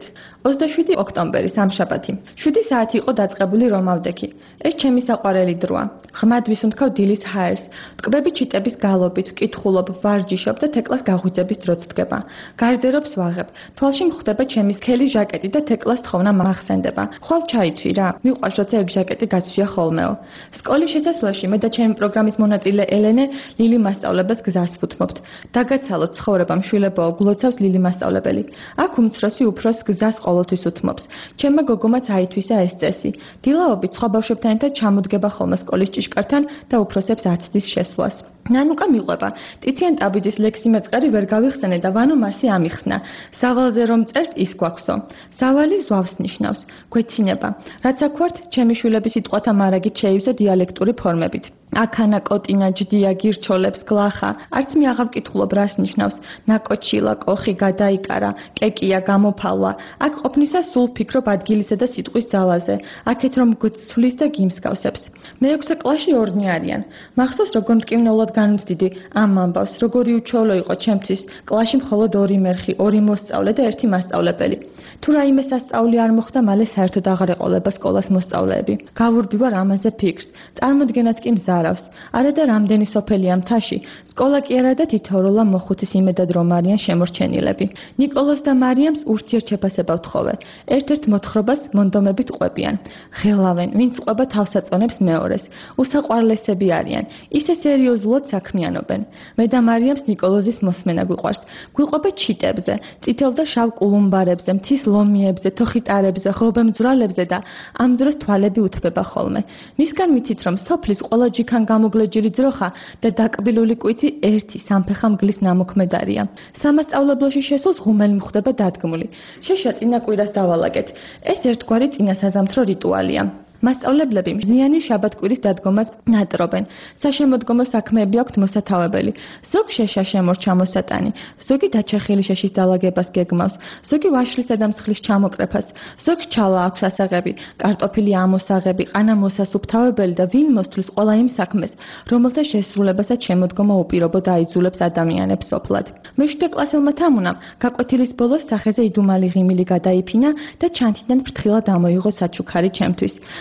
27 ოქტომბერი სამშაბათი. 7 საათი იყო დაწყებული რომ ავდექი. ეს ჩემი საყვარელი დროა. ღრმად ვისუნთქავ დილის ჰაერს. ვტკბები ჩიტების გალობით, ვკითხულობ, ვარჯიშობ და თეკლას გაღვიძების დროც დგება. გარდერობს ვაღებ. თვალში მხდება ჩემი სქელი ჟაკეტი და თეკლას თხოვნა მახსენდება. ხვალ ჩაიცვი რა. მიყვარს როცა ეგ ჟაკეტი გაცვია ხოლმეო. სკოლის შესასვლელში მე და ჩემი პროგრამის მონაწილე ელენე ლილი მასწავლებას გზარს ვუთმობთ. დაგაცალოთ ცხოვრება მშვილებაო, გულოცავს ლილი მასწავლებელი. აქ უმცროსი უფროს გზას ყოველთვის უთმობს. ჩემმა გოგომაც აითვისა ეს წესი. დილაობით სხვა ბავშვებთან ერთად ჩამოდგება ხოლმე სკოლის ჭიშკართან და უფროსებს აცდის შესვლას. ნანუკა მიყვება. ტიციან ტაბიძის ლექსი მეწყერი ვერ გავიხსენე და ვანო მასი ამიხსნა. სავალზე რომ წერს ის გვაქვსო. სავალი ზვავს ნიშნავს. გვეცინება. რაც აქ ვართ, ჩემი შვილების სიტყვათა მარაგით შეივსო დიალექტური ფორმებით. აქანა, კოტინა, ჯდია, გირჩოლებს, გლახა. არც მე აღარ ვკითხულობ რას ნიშნავს. ნაკოჩილა, კოხი, გადაიკარა, კეკია, გამოფალვა. აქ ყოფნისას სულ ვფიქრობ ადგილისა და სიტყვის ძალაზე. აქეთ რომ გცვლის და გიმსგავსებს. მე-6 კლასში ორნი არიან. მახსოვს როგორ მტკივნეულად განვდიდი ამ ამბავს, როგორი უჩვეულო იყო ჩემთვის. კლასში მხოლოდ 2 მერხი, 2 მოსწავლე და 1 მასწავლებელი. თუ რაიმე სასწაული არ მოხდა, მალე საერთოდ აღარ ეყოლება სკოლას მოსწავლეები. გავურბივარ ამაზე ფიქრს. წარმოდგენაც კი მზარავს. არა და რამდენი სოფელია მთაში. სკოლა კი არა და თითოეულა მოხუცის იმედად რომ არიან შემორჩენილები. ნიკოლოს და მარიამს ურთიერთშეფასება ვთხოვე. ერთ-ერთ მოთხრობას მონდომებით ყვებიან. ღელავენ, ვინც ყვება თავსაწონებს მეორეს. უსაყვარლესები არიან. ისე სერიოზულად საქმიანობენ. მე და მარიამს ნიკოლოზის მოსმენა გვიყვარს. გვიყვება ჩიტებზე, წითელ და შავ კულუმბარებზე, მთის ლომიებზე, თოხიტარებზე, ღობემძვრალებზე და ამ დროს თვალები უთბება ხოლმე. მისგან ვიცით რომ სოფლის ყველა ჯიქან გამოგლეჯილი ძროხა და დაკბილული კვიცი ერთი სამფეხა მგლის ნამოქმედარია. სამასწავლებლოში შესულს ღუმელი მხდება დადგმული. შეშა წინა კვირას დავალაგეთ. ეს ერთგვარი წინასაზამთრო რიტუალია. მასწავლებლები მზიანი შაბათ-კვირის დადგომას ნატრობენ. საშემოდგომო საქმეები აქვთ მოსათავებელი. ზოგ შეშა შემორჩა მოსატანი, ზოგი დაჩეხილი შეშის დალაგებას გეგმავს, ზოგი ვაშლისა და მსხლის ჩამოკრეფას, ზოგს ჩალა აქვს ასაღები, კარტოფილი ამოსაღები, ყანა მოსასუფთავებელი და ვინ მოსთვლის ყველა იმ საქმეს, რომელთა შესრულებასაც შემოდგომა უპირობო დაიძულებს ადამიანებს სოფლად. მე-7 კლასელმა თამუნამ გაკვეთილის ბოლოს სახეზე იდუმალი ღიმილი გადაიფინა და ჩანთიდან ფრთხილად ამოიღო საჩუქარი ჩემთვის.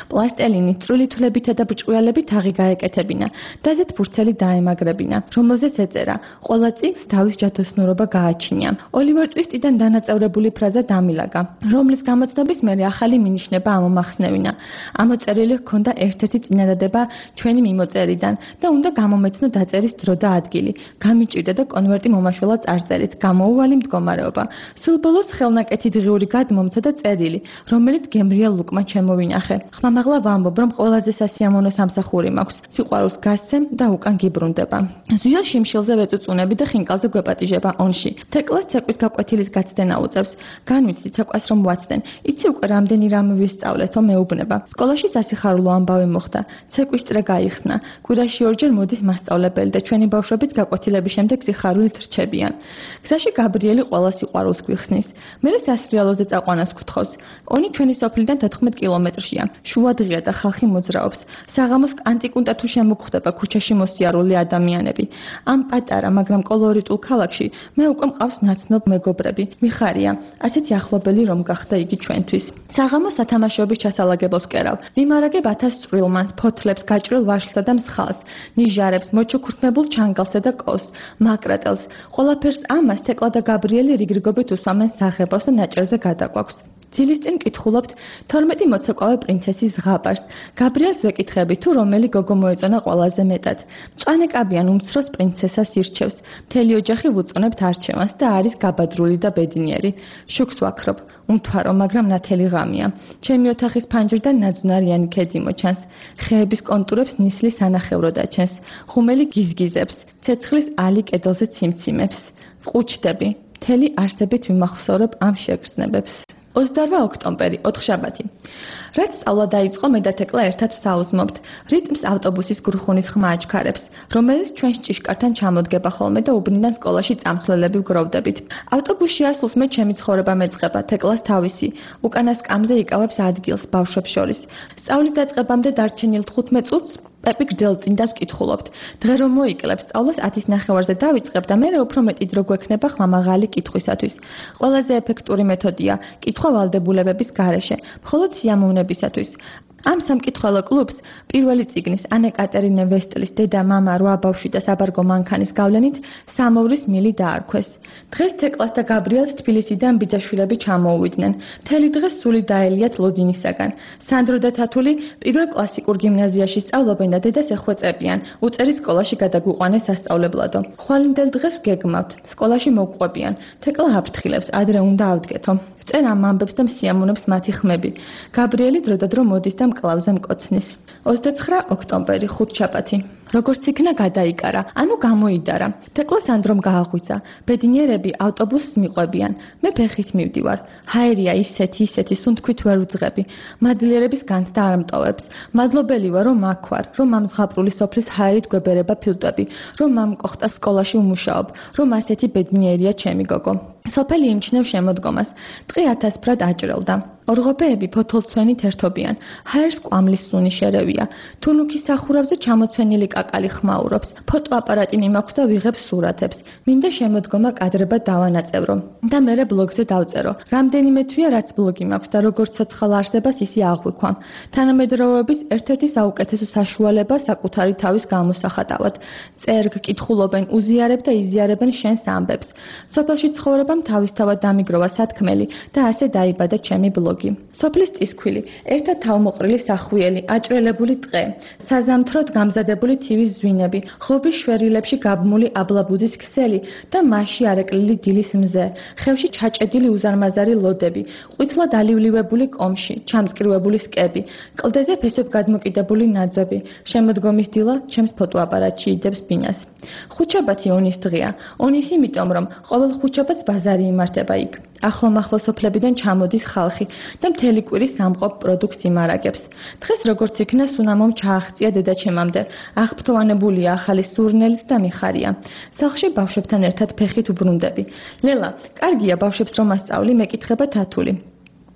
პლასტელინი წვრილი თვლებითა და ბრჭყვიალებით თაღი გაეკეთებინა და ზედ ფურცელი დაემაგრებინა, რომელზეც ეწერა: ყველა წიგნს თავის ჯადოსნურობა გააჩნია. ოლივერ ტვისტიდან დანაწევრებული ფრაზა დამილაგა, რომლის გამოცნობის მერე ახალი მინიშნება ამომახსნევინა. ამოწერილი ჰქონდა ერთ-ერთი წინადადება ჩვენი მიმოწერიდან და უნდა გამომეცნო დაწერის დრო და ადგილი. გამიჭირდა და კონვერტი მომაშველად წარწერით, გამოუვალი მდგომარეობა. სულ ბოლოს ხელნაკეთი დღიური გადმომცა და წერილი, რომელიც გემრიელ ლუკმა შემოვინახე. ხმამაღლა ვამბობ, რომ ყველაზე სასიამოვნო სამსახური მაქვს. სიყვარულს გასცემ და უკან გიბრუნდება. ზვია შიმშილზე ვეწუწუნები და ხინკალზე გვეპატიჟება ონში. თეკლას ცეკვის გაკვეთილის გაცდენა უწევს. განვიცდი ცეკვას რომ ვაცდენ. იცი უკვე რამდენი რამე ვისწავლეთო მეუბნება. სკოლაში სასიხარულო ამბავი მოხდა. ცეკვის წრე გაიხსნა. კვირაში ორჯერ მოდის მასწავლებელი და ჩვენი ბავშვებიც გაკვეთილების შემდეგ სიხარულით რჩებიან. გზაში გაბრიელი ყველა სიყვარულს გვიხსნის. მერე სასრიალოზე წაყვანას გთხოვს. ონი ჩვენი სოფლიდან 14 კილომეტრშია. შუადღეა და ხალხი მოძრაობს. საღამოს კანტიკუნტა თუ შემოგხვდება ქუჩაში მოსიარული ადამიანები. ამ პატარა, მაგრამ კოლორიტულ ქალაქში მე უკვე მყავს ნაცნობ მეგობრები. მიხარია, ასეთი ახლობელი რომ გახდა იგი ჩვენთვის. საღამოს სათამაშოების ჩასალაგებელს ვკერავ. ვიმარაგებ 1000 წვრილმანს, ფოთლებს, გაჭრილ ვაშლსა და მსხალს, ნიჟარებს, მოჩუქურთმებულ ჩანგალსა და კოვს, მაკრატელს. ყველაფერს ამას თეკლა და გაბრიელი რიგრიგობით უსვამენ საღებავს და ნაჭერზე გადაგვაქვს. ძილის წინ კითხულობთ 12 მოცეკვავე პრინცესის ზღაპარს. გაბრიელს ვეკითხები თუ რომელი გოგო მოეწონა ყველაზე მეტად. მწვანე კაბიან უმცროს პრინცესას ირჩევს. მთელი ოჯახი ვუწონებთ არჩევანს და არის გაბადრული და ბედნიერი. შუქს ვაქრობ. უმთვარო, მაგრამ ნათელი ღამია. ჩემი ოთახის ფანჯრიდან ნაძვნარიანი ქედი მოჩანს. ხეების კონტურებს ნისლის სანახევრო დაჩენს. ხუმელი გიზგიზებს. ცეცხლის ალი კედელზე ციმციმებს. ყუჩდები. მთელი არსებით ვიმახსოვრებ ამ შეგრძნებებს. 28 ოქტომბერი, ოთხშაბათი. რაც სწავლა დაიწყო, მე და თეკლა ერთად ვსაუზმობთ. რიტმს ავტობუსის გრუხუნის ხმა აჩქარებს, რომელიც ჩვენს ჭიშკართან ჩამოდგება ხოლმე და უბნიდან სკოლაში წამსვლელები ვგროვდებით. ავტობუსში ასულს მე ჩემი ცხოვრება მეწყება, თეკლას თავისი. უკანა სკამზე იკავებს ადგილს ბავშვებს შორის. სწავლის დაწყებამდე დარჩენილ 15 წუთს პეპი გრძელწინდას ვკითხულობთ. დღე რომ მოიკლებს, სწავლას 10:30-ზე დავიწყებ და მერე უფრო მეტი დრო გვექნება ხმამაღალი კითხვისათვის. ყველაზე ეფექტური მეთოდია კითხვა ვალდებულებების გარეშე, მხოლოდ სიამოვნებისათვის. ამ სამკითხველო კლუბს პირველი წიგნის ანე კატერინე ვესტლის დედა, მამა, 8 ბავშვი და საბარგო მანქანის გავლენით სამოვრის მილი დაარქვეს. დღეს თეკლას და გაბრიელს თბილისიდან ბიძაშვილები ჩამოუვიდნენ. მთელი დღე სული დაელიათ ლოდინისაგან. სანდრო და თათული პირველ კლასიკურ გიმნაზიაში სწავლობენ და დედას ეხვეწებიან. უწერი სკოლაში გადაგვიყვანეს სასწავლებლადო. ხვალინდელ დღეს ვგეგმავთ. სკოლაში მოგყვებიან. თეკლა აფრთხილებს, ადრე უნდა ავდგეთო. ვწერ ამ ამბებს და მსიამოვნებს მათი ხმები. გაბრიელი დროდადრო მოდის და მკლავზე მკოცნის. 29 ოქტომბერი, ხუთშაბათი. როგორც იქნა გადაიკარა, ანუ გამოიდარა. თეკლა სანდრომ გააღვიძა. ბედნიერები ავტობუსს მიყვებიან. მე ფეხით მივდივარ. ჰაერია ისეთი, სუნთქვით ვერ ვძღები. მადლიერების განცდა არ მტოვებს. მადლობელი ვარ, რომ აქ ვარ, რომ ამ ზღაპრული სოფლის ჰაერით გვებერება ფილტვები, რომ ამ კოხტა სკოლაში ვმუშაობ, რომ ასეთი ბედნიერია ჩემი გოგო. სოფელი იმჩნევ შემოდგომას. ტყე 1000 ფრად აჭრელდა. ორღობეები ფოთოლცვენით ერთობიან. ჰაერს კვამლის სუნი შერევია. თუნუქის სახურავზე ჩამოცვენილი კაკალი ხმაურობს. ფოტოაპარატი მიმაქვს და ვიღებ სურათებს. მინდა შემოდგომა კადრებად დავანაწევრო და მერე ბლოგზე დავწერო. რამდენიმე თვეა რაც ბლოგი მაქვს და როგორც ცოცხალ არსებას ისი აღვიქვამ. თანამედროვეობის ერთ-ერთი საუკეთესო საშუალება საკუთარი თავის გამოსახატავად. წერ, გკითხულობენ, უზიარებ და იზიარებენ შენს ამბებს. სოფელში ცხოვრებამ თავისთავად დამიგროვა სათქმელი და ასე დაიბადა ჩემი ბლოგი. სოფლის წისქვილი, ერთად თავმოყრილი სახვიელი, აჭრელებული ტყე, საზამთროდ გამზადებული თივის ზვინები, ხობის შვერილებში გაბმული აბლაბუდის ქსელი და მასში არეკლილი დილის მზე, ხევში ჩაჭედილი უზარმაზარი ლოდები, ყვითლად ალივლივებული კომში, ჩამწკრივებული სკები, კლდეზე ფესვებ გადმოკიდებული ნაძვები, შემოდგომის დილა ჩემს ფოტოაპარატში იდებს ბინას. ხუთშაბათი ონის დღეა. ონის იმიტომ, რომ ყოველ ხუთშაბათს ბაზარი იმართება იქ. ახლო-მახლო სოფლებიდან ჩამოდის ხალხი და მთელი კვირი სამყოფ პროდუქტს იმარაგებს. დღეს როგორც იქნა სუნამომ ჩააღწია დედაჩემამდე. აღფრთოვანებულია ახალი სურნელით და მიხარია. სახლში ბავშვებთან ერთად ფეხით ვბრუნდები. ლელა, კარგია ბავშვებს რომ ასწავლი, მეკითხება თათული.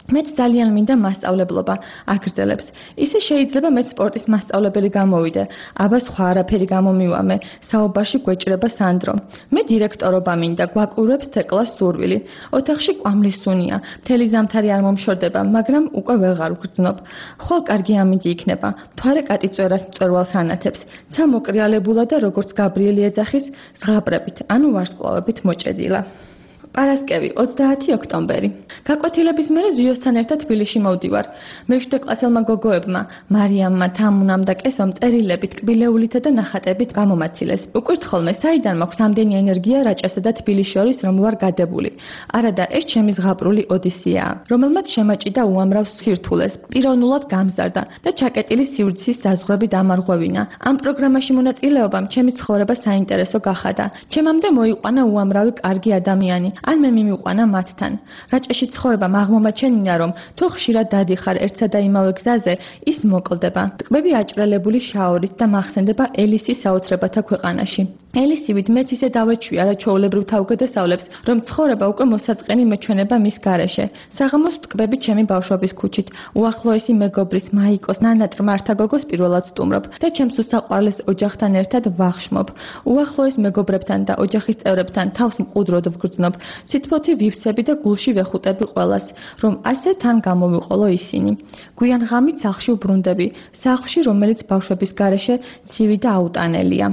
მეც ძალიან მინდა მასწავლებლობა აგრძელებს. ისე შეიძლება მეც სპორტის მასწავლებელი გამოვიდე. აბა სხვა არაფერი გამომივამე. საუბარში გვეჭრება სანდრო. მე დირექტორობა მინდა, გვაკვირვებს თეკლას სურვილი. ოთახში კვამლის სუნია. მთელი ზამთარი არ მომშორდება, მაგრამ უკვე ვეღარ ვგრძნობ. ხვალ კარგი ამინდი იქნება. მთვარე კატიწვერას მწვერვალს ანათებს. ცა მოკრიალებულა და როგორც გაბრიელი ეძახის, ზღაპრებით, ანუ ვარსკვლავებით მოჭედილა. პარასკევი 30 ოქტომბერი. გაკვეთილების მერე ზვიოსთან ერთად თბილისში მოვდივარ. მე-7 კლასელმა გოგოებმა, მარიამმა, თამუნამ და კესომ წერილებით, კბილეულითა და ნახატებით გამომაცილეს. უკვირთ ხოლმე, საიდან მაქვს ამდენი ენერგია რაჭასა და თბილისს შორის რომ ვარ გადებული. არადა ეს ჩემი ზღაპრული ოდისეაა, რომელმაც შემაჭიდა უამრავ სირთულეს, პიროვნულად გამზარდა და ჩაკეტილი სივრცის საზღვრები დამარღვევინა. ამ პროგრამაში მონაწილეობამ ჩემი ცხოვრება საინტერესო გახადა. ჩემამდე მოიყვანა უამრავი კარგი ადამიანი. ან მე მიმიყვანა მათთან. რაჭაში ცხოვრება აღმომაჩენინა, რომ თუ ხშირად დადიხარ ერთსა და იმავე გზაზე, ის მოკლდება. ტკბები აჭრელებული შაორით და მახსენდება ელისის საოცრებათა ქვეყანაში. ელისივით მეც ისე დავეჩვია რა ჩვეულებრივ თავგადასავლებს, რომ ცხოვრება უკვე მოსაწყენი მეჩვენება მის გარეშე. საღამოს ტკბები ჩემი ბავშვობის ქუჩით, უახლოესი მეგობრის, მაიკოს, ნანატრ მართა გოგოს პირველად სტუმრობ და ჩემს უსაყვარლეს ოჯახთან ერთად ვახშმობ. უახლოეს მეგობრებთან და ოჯახის წევრებთან თავს მყუდროდ ვგრძნობ. ციტფოთი ვივსები და გულში ვეხუტები ყველას, რომ ასე თან გამოვიყოლო ისინი. გვიან ღამით სახლში ვბრუნდები, სახლში, რომელიც ბავშვების გარეშე ცივი და აუტანელია.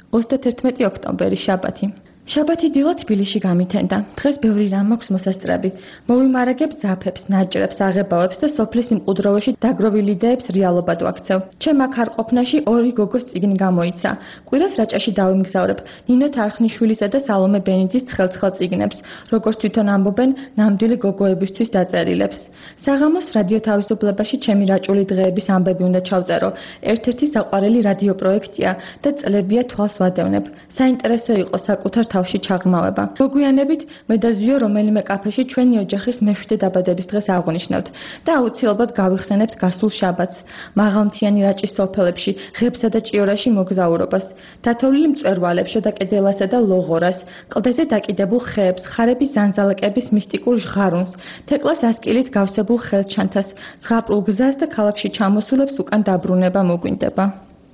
31 ოქტომბერი, შაბათი. შაბათი დილა თბილისში გამითენდა. დღეს ბევრი რამ მაქვს მოსასწრები. მოვიმარაგებ ზაფებს, ნაჭრებს, აღებავებს და სოფლის იმყუდროვოში დაგროვილ იდეებს რეალობად ვაქცევ. ჩემ აქ არ ყოფნაში ორი გოგოს წიგნი გამოიცა. კვირას რაჭაში დავიმგზავრებ. ნინო თარხნიშვილისა და სალომე ბენიძის ცხელ-ცხელ წიგნებს, როგორც თვითონ ამბობენ, ნამდვილი გოგოებისთვის დაწერილებს. საღამოს რადიო თავისუფლებაში ჩემი რაჭული დღეების ამბები უნდა ჩავწერო. ერთ-ერთი საყვარელი რადიო პროექტია და წლებია თვალს ვადევნებ. საინტერესო იყო საკუთარ თავში ჩაღრმავება. მოგვიანებით მე და ზვიო რომელიმე კაფეში ჩვენი ოჯახის მე-7 დაბადების დღეს აღვნიშნავთ და აუცილებლად გავიხსენებთ გასულ შაბათს, მაღალმთიანი რაჭის სოფელებში, ღებსა და ჭიორაში მოგზაურობას, დათოვლილი მწვერვალებს, შოდაკედელასა და ლოღორას, კლდეზე დაკიდებულ ხეებს, ხარების ზანზალაკების მისტიკურ ჟღარუნს, თეკლას ასკილით გავსებულ ხელჩანთას, ზღაპრულ გზას და ქალაქში ჩამოსულებს უკან დაბრუნება მოგვინდება.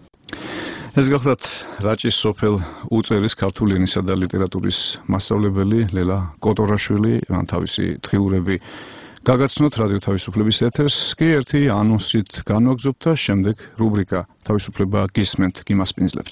ეს გახლავთ რაჭის სოფელ უწერის ქართული ენისა და ლიტერატურის მასწავლებელი ლელა კოტორაშვილი, მან თავისი დღიურები გაგაცნოთ რადიო თავისუფლების ეთერს, კი ერთი ანონსით განვაგრძობთ და შემდეგ რუბრიკა თავისუფლება გისმენთ, გიმასპინძლებთ.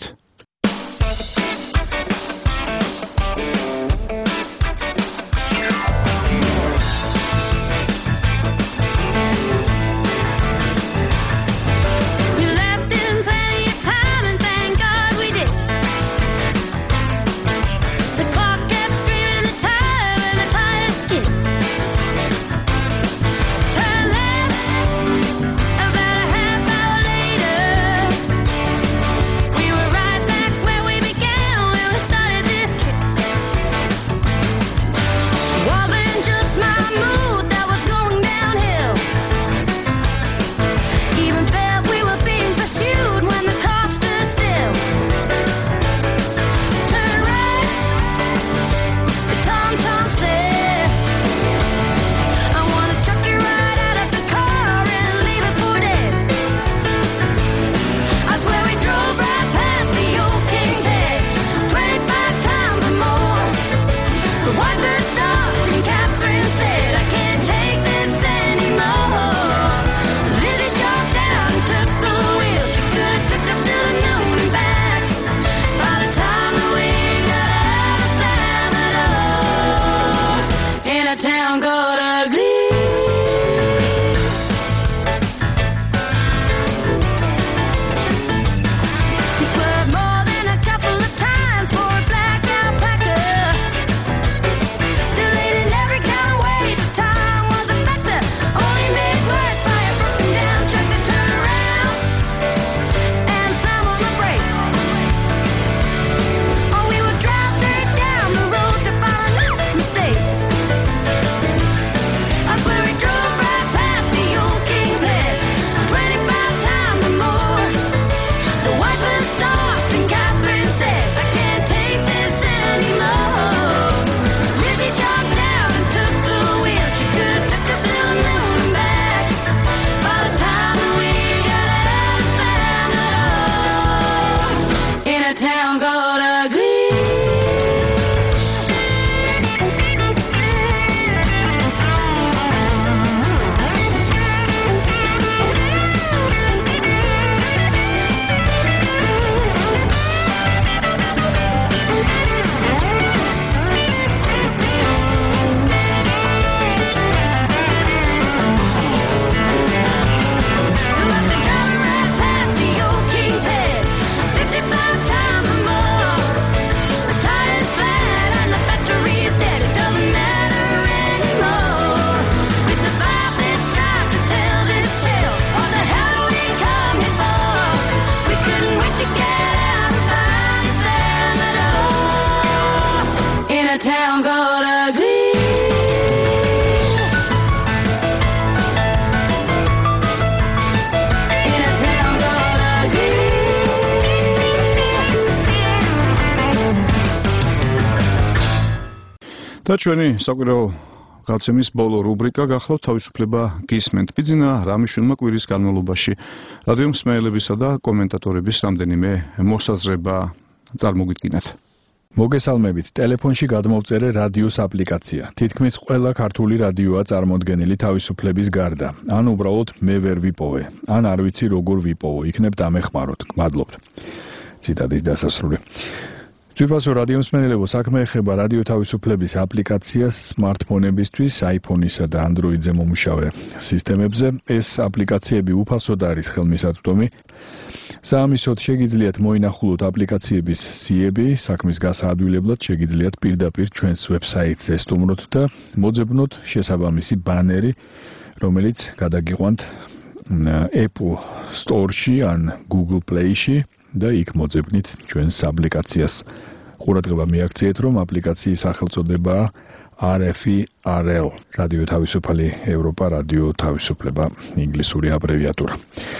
We were right და ჩვენი საკვირაო გაცემის ბოლო რუბრიკა გახლავთ თავისუფლება გისმენთ. ბიძინა რამიშვილმა კვირის განმავლობაში რადიო მსმენელებისა და კომენტატორების რამდენიმე მოსაზრება წარმოგიდგინათ. მოგესალმებით. ტელეფონში გადმოვწერე რადიოს აპლიკაცია. თითქმის ყველა ქართული რადიოა წარმოდგენილი თავისუფლების გარდა. ან უბრალოდ მე ვერ ვიპოვე, ან არ ვიცი როგორ ვიპოვო, იქნებ დამეხმაროთ. გმადლობთ. ციტატის დასასრული. ძვირფასო რადიო მსმენელებო, საქმე ეხება რადიო თავისუფლების აპლიკაციას smartphone-ებისთვის, iPhone-ისა და Android-ზე მომუშავე სისტემებზე. ეს აპლიკაციები უფასოდ არის ხელმისაწვდომი. საამისოდ შეგიძლიათ მოინახულოთ აპლიკაციების სიები, საქმის გასაადვილებლად შეგიძლიათ პირდაპირ ჩვენს ვებსაიტზე სტუმროთ და მოძებნოთ შესაბამისი ბანერი, რომელიც გადაგიყვანთ Apple Store-ში ან Google Play-ში და იქ მოძებნით ჩვენს აპლიკაციას. ყურადღება მიაქციეთ, რომ აპლიკაციის სახელწოდებაა RFE-RL, რადიო თავისუფალი ევროპა, რადიო თავისუფლება, ინგლისური აბრევიატურა.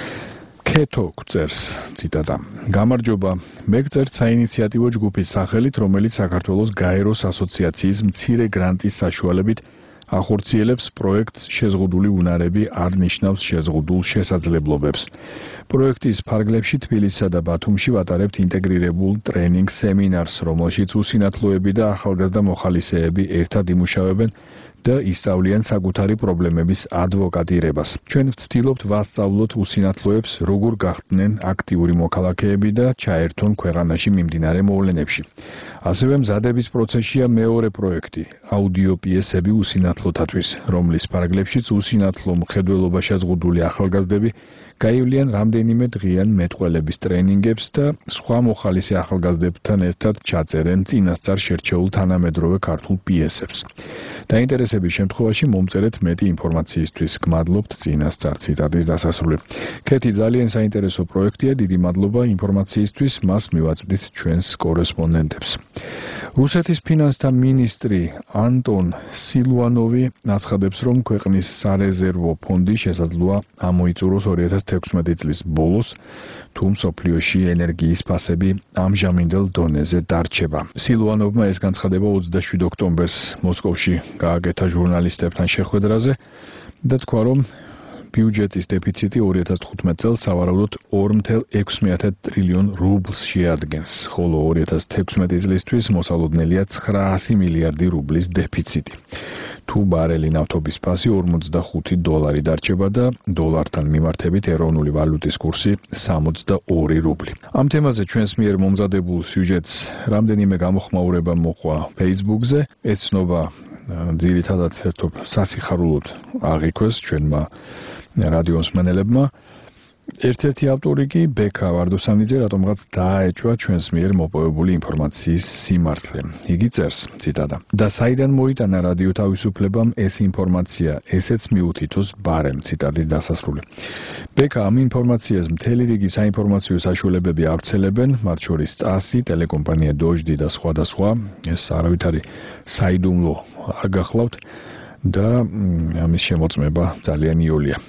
ქეთო გწერს, ციტატა. გამარჯობა, მე გწერთ საინიციატივო ჯგუფის სახელით, რომელიც საქართველოს გაეროს ასოციაციის მცირე გრანტის საშუალებით ახორციელებს პროექტს შეზღუდული უნარები არ ნიშნავს შეზღუდულ შესაძლებლობებს. პროექტის ფარგლებში თბილისსა და ბათუმში ვატარებთ ინტეგრირებულ ტრენინგ სემინარს, რომელშიც უსინათლოები და ახალგაზრდა მოხალისეები ერთად იმუშავებენ და ისწავლიან საკუთარი პრობლემების ადვოკატირებას. ჩვენ ვცდილობთ ვასწავლოთ უსინათლოებს, როგორ გახდნენ აქტიური მოქალაქეები და ჩაერთონ ქვეყანაში მიმდინარე მოვლენებში. ასევე მზადების პროცესშია მეორე პროექტი, აუდიო პიესები უსინათლოთათვის, რომლის ფარგლებშიც უსინათლო მხედველობა შეზღუდული ახალგაზრდები გაივლიან რამდენიმე დღიან მეტყველების ტრენინგებს და სხვა მოხალისე ახალგაზრდებთან ერთად ჩაწერენ წინასწარ შერჩეულ თანამედროვე ქართულ პიესებს. დაინტერესების შემთხვევაში მომწერეთ მეტი ინფორმაციისთვის. გმადლობთ წინასწარ. ციტატის დასასრული. ქეთი ძალიან საინტერესო პროექტია, დიდი მადლობა ინფორმაციისთვის, მას მივაწვდით ჩვენს კორესპონდენტებს. რუსეთის ფინანსთა მინისტრი ანტონ სილუანოვი აცხადებს, რომ ქვეყნის სარეზერვო ფონდი შესაძლოა ამოიწუროს 2016 წლის ბოლოს, თუ მსოფლიოში ენერგიის ფასები ამჟამინდელ დონეზე დარჩება. სილუანოვმა ეს განცხადება 27 ოქტომბერს მოსკოვში გააკეთა ჟურნალისტებთან შეხვედრაზე და თქვა, რომ ბიუჯეტის დეფიციტი 2015 წელს სავარაუდოდ 2.6 ტრილიონ რუბლს შეადგენს, ხოლო 2016 წლისთვის მოსალოდნელია 900 მილიარდი რუბლის დეფიციტი. თუ ბარელი ნავთობის ფასი 45 დოლარი დარჩება და დოლართან მიმართებით ეროვნული ვალუტის კურსი 62 რუბლი. ამ თემაზე ჩვენს მიერ მომზადებულ სიუჟეტს რამდენიმე გამოხმაურება მოყვა Facebook-ზე. ეს ცნობა ძირითადად ერთობ სასიხარულოდ აღიქვეს ჩვენმა რადიო მსმენელებმა. ერთ-ერთი ავტორი კი ბექა ვარდოსანიძე რატომღაც დააეჭვა ჩვენს მიერ მოპოვებული ინფორმაციის სიმართლე. იგი წერს, ციტატა: და საიდან მოიტანა რადიო თავისუფლებამ ეს ინფორმაცია, ესეც მიუთითოს ბარემ. ციტატის დასასრული. ბექა ამ ინფორმაციას მთელი რიგი საინფორმაციო საშუალებები ავრცელებენ, მათ შორის ტასი, ტელეკომპანია დოჟდი და სხვა. ეს არავითარი საიდუმლო არ გახლავთ და ამის შემოწმება ძალიან იოლია.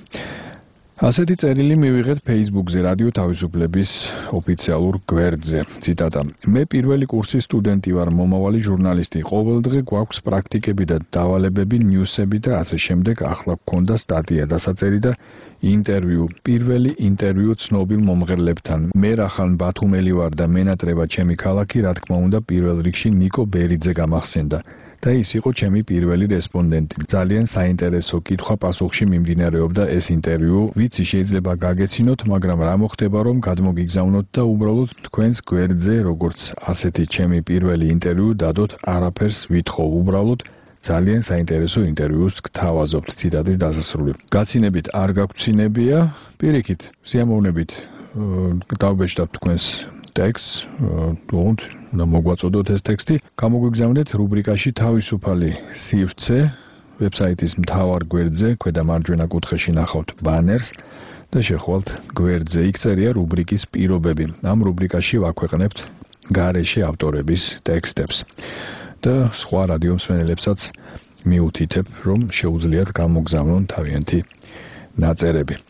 ასეთი წერილი მივიღეთ Facebook-ზე რადიო თავისუფლების ოფიციალურ გვერდზე. ციტატა: მე პირველი კურსის სტუდენტი ვარ, მომავალი ჟურნალისტი. ყოველდღე გვაქვს პრაქტიკები და დავალებები, ნიუსები და ასე შემდეგ. ახლა გქონდა სტატია, დასაწერი და ინტერვიუ. პირველი ინტერვიუ ცნობილ მომღერლებთან. მე რახან ბათუმელი ვარ და მენატრება ჩემი ქალაქი, რა თქმა უნდა, პირველ რიგში ნიკო ბერიძე გამახსენდა. და ის იყო ჩემი პირველი რესპონდენტი. ძალიან საინტერესო კითხვა-პასუხში მიმდინარეობდა ეს ინტერვიუ. ვიცი შეიძლება გაგეცინოთ, მაგრამ რა მოხდება, რომ გადმოგიგზავნოთ და უბრალოდ თქვენს გვერდზე, როგორც ასეთი ჩემი პირველი ინტერვიუ დადოთ, არაფერს ვითხოვ, უბრალოდ ძალიან საინტერესო ინტერვიუს გთავაზობთ. ციტატის დასასრული. გაცინებით არ გაგვცინებია, პირიქით, სიამოვნებით დავბეჭდავთ თქვენს ტექსტს, თუნდაც და მოგვაწოდოთ ეს ტექსტი. გამოგვიგზავნეთ რუბრიკაში თავისუფალი სივრცე, ვებსაიტის მთავარ გვერდზე, ქვედა მარჯვენა კუთხეში ნახავთ ბანერს და შეხვალთ გვერდზე. იქ წერია რუბრიკის პირობები. ამ რუბრიკაში ვაქვეყნებთ გარეშე ავტორების ტექსტებს. და სხვა რადიო მსმენელებსაც მიუთითებ, რომ შეუძლიათ გამოგზავნონ თავიანთი ნაწერები.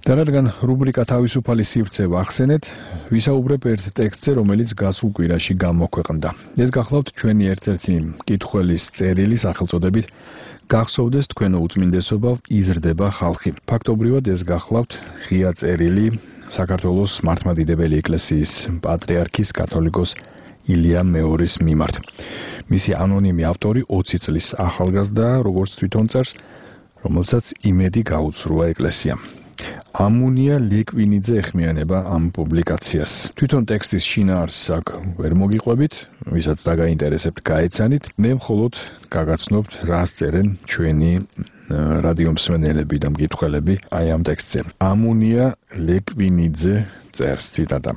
და რადგან რუბრიკა თავისუფალი სივრცე ვახსენეთ, ვისაუბრებ ერთ ტექსტზე, რომელიც გასულ კვირაში გამოქვეყნდა. ეს გახლავთ ჩვენი ერთ-ერთი მკითხველის წერილი სახელწოდებით გახსოვდეს თქვენო უწმინდესობა, იზრდება ხალხი. ფაქტობრივად ეს გახლავთ ღია წერილი საქართველოს მართლმადიდებელი ეკლესიის პატრიარქის კათოლიკოს ილია მეორის მიმართ. მისი ანონიმი ავტორი 20 წლის ახალგაზრდა, როგორც თვითონ წერს, რომელსაც იმედი გაუცრუა ეკლესიამ. ამუნია ლეკვინიძე ეხმიანება ამ პუბლიკაციას. თვითონ ტექსტის შინაარსს აქ ვერ მოგიყვებით, ვისაც დაგაინტერესებთ, გაეცანით. მე მხოლოდ გაგაცნობთ, რას წერენ ჩვენი რადიო მსმენელები და მკითხველები აი ამ ტექსტზე. ამუნია ლეკვინიძე წერს, ციტატა.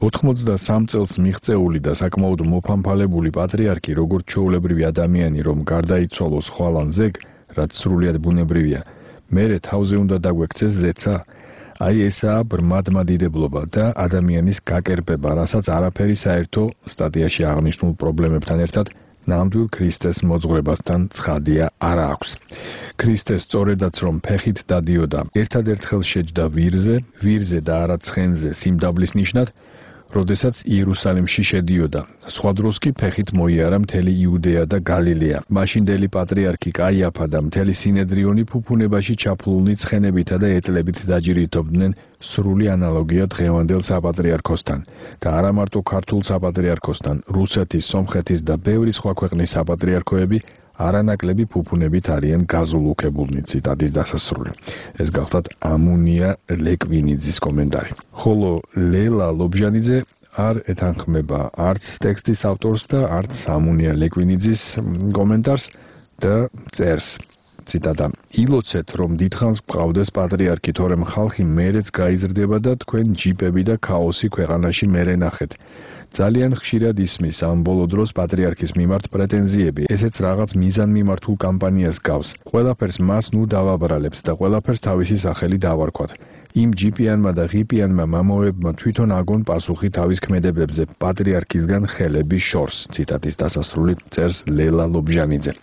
83 წელს მიღწეული და საკმაოდ მოფამფალებული პატრიარქი, როგორც ჩვეულებრივი ადამიანი, რომ გარდაიცვალოს ხვალან ზეგ, რაც სრულიად ბუნებრივია, მერე თავზე უნდა დაგვექცეს ზეცა. აი ესაა ბრმადმადიდებლობა და ადამიანის გაკერპება, რასაც არაფერი საერთო სტატიაში აღნიშნულ პრობლემებთან ერთად ნამდვილ ქრისტეს მოძღვრებასთან ცხადია არ აქვს. ქრისტე სწორედაც რომ ფეხით დადიოდა, ერთადერთხელ შეჯდა ვირზე და არა ცხენზე სიმდაბლის ნიშნად, როდესაც იერუსალიმში შედიოდა. სხვა დროს კი ფეხით მოიარა მთელი იუდეა და გალილეა. მაშინდელი პატრიარქი კაიაფა და მთელი სინედრიონი ფუფუნებაში ჩაფლულნი ცხენებითა და ეტლებით დაჯირითობდნენ, სრული ანალოგია დღევანდელ საპატრიარქოსთან და არა მარტო ქართულ საპატრიარქოსთან, რუსეთის, სომხეთის და ბევრი სხვა ქვეყნის საპატრიარქოები არანაკლები ფუფუნებით არიან გაზულუქებულნი. ციტატის დასასრული. ეს გახლავთ ამუნია ლეკვინიძის კომენტარი. ხოლო ლელა ლობჟანიძე არ ეთანხმება არც ტექსტის ავტორს და არც ამუნია ლეკვინიძის კომენტარს და წერს. ციტატა. ილოცეთ, რომ დიდხანს გყავდეს პატრიარქი, თორემ ხალხი მერეც გაიზრდება და თქვენ ჯიპები და ქაოსი ქვეყანაში მერე ნახეთ. ძალიან ხშირად ისმის ამ ბოლო დროს პატრიარქის მიმართ პრეტენზიები, ესეც რაღაც მიზანმიმართულ კამპანიას გავს. ყველაფერს მას ნუ დავაბრალებთ და ყველაფერს თავისი სახელი დავარქვათ. იმ ჯიპიანმა და ღიპიანმა მამოებმა თვითონ აგონ პასუხი თავის ქმედებებზე პატრიარქისგან ხელების შორს. ციტატის დასასრული წერს ლელა ლობჟანიძე.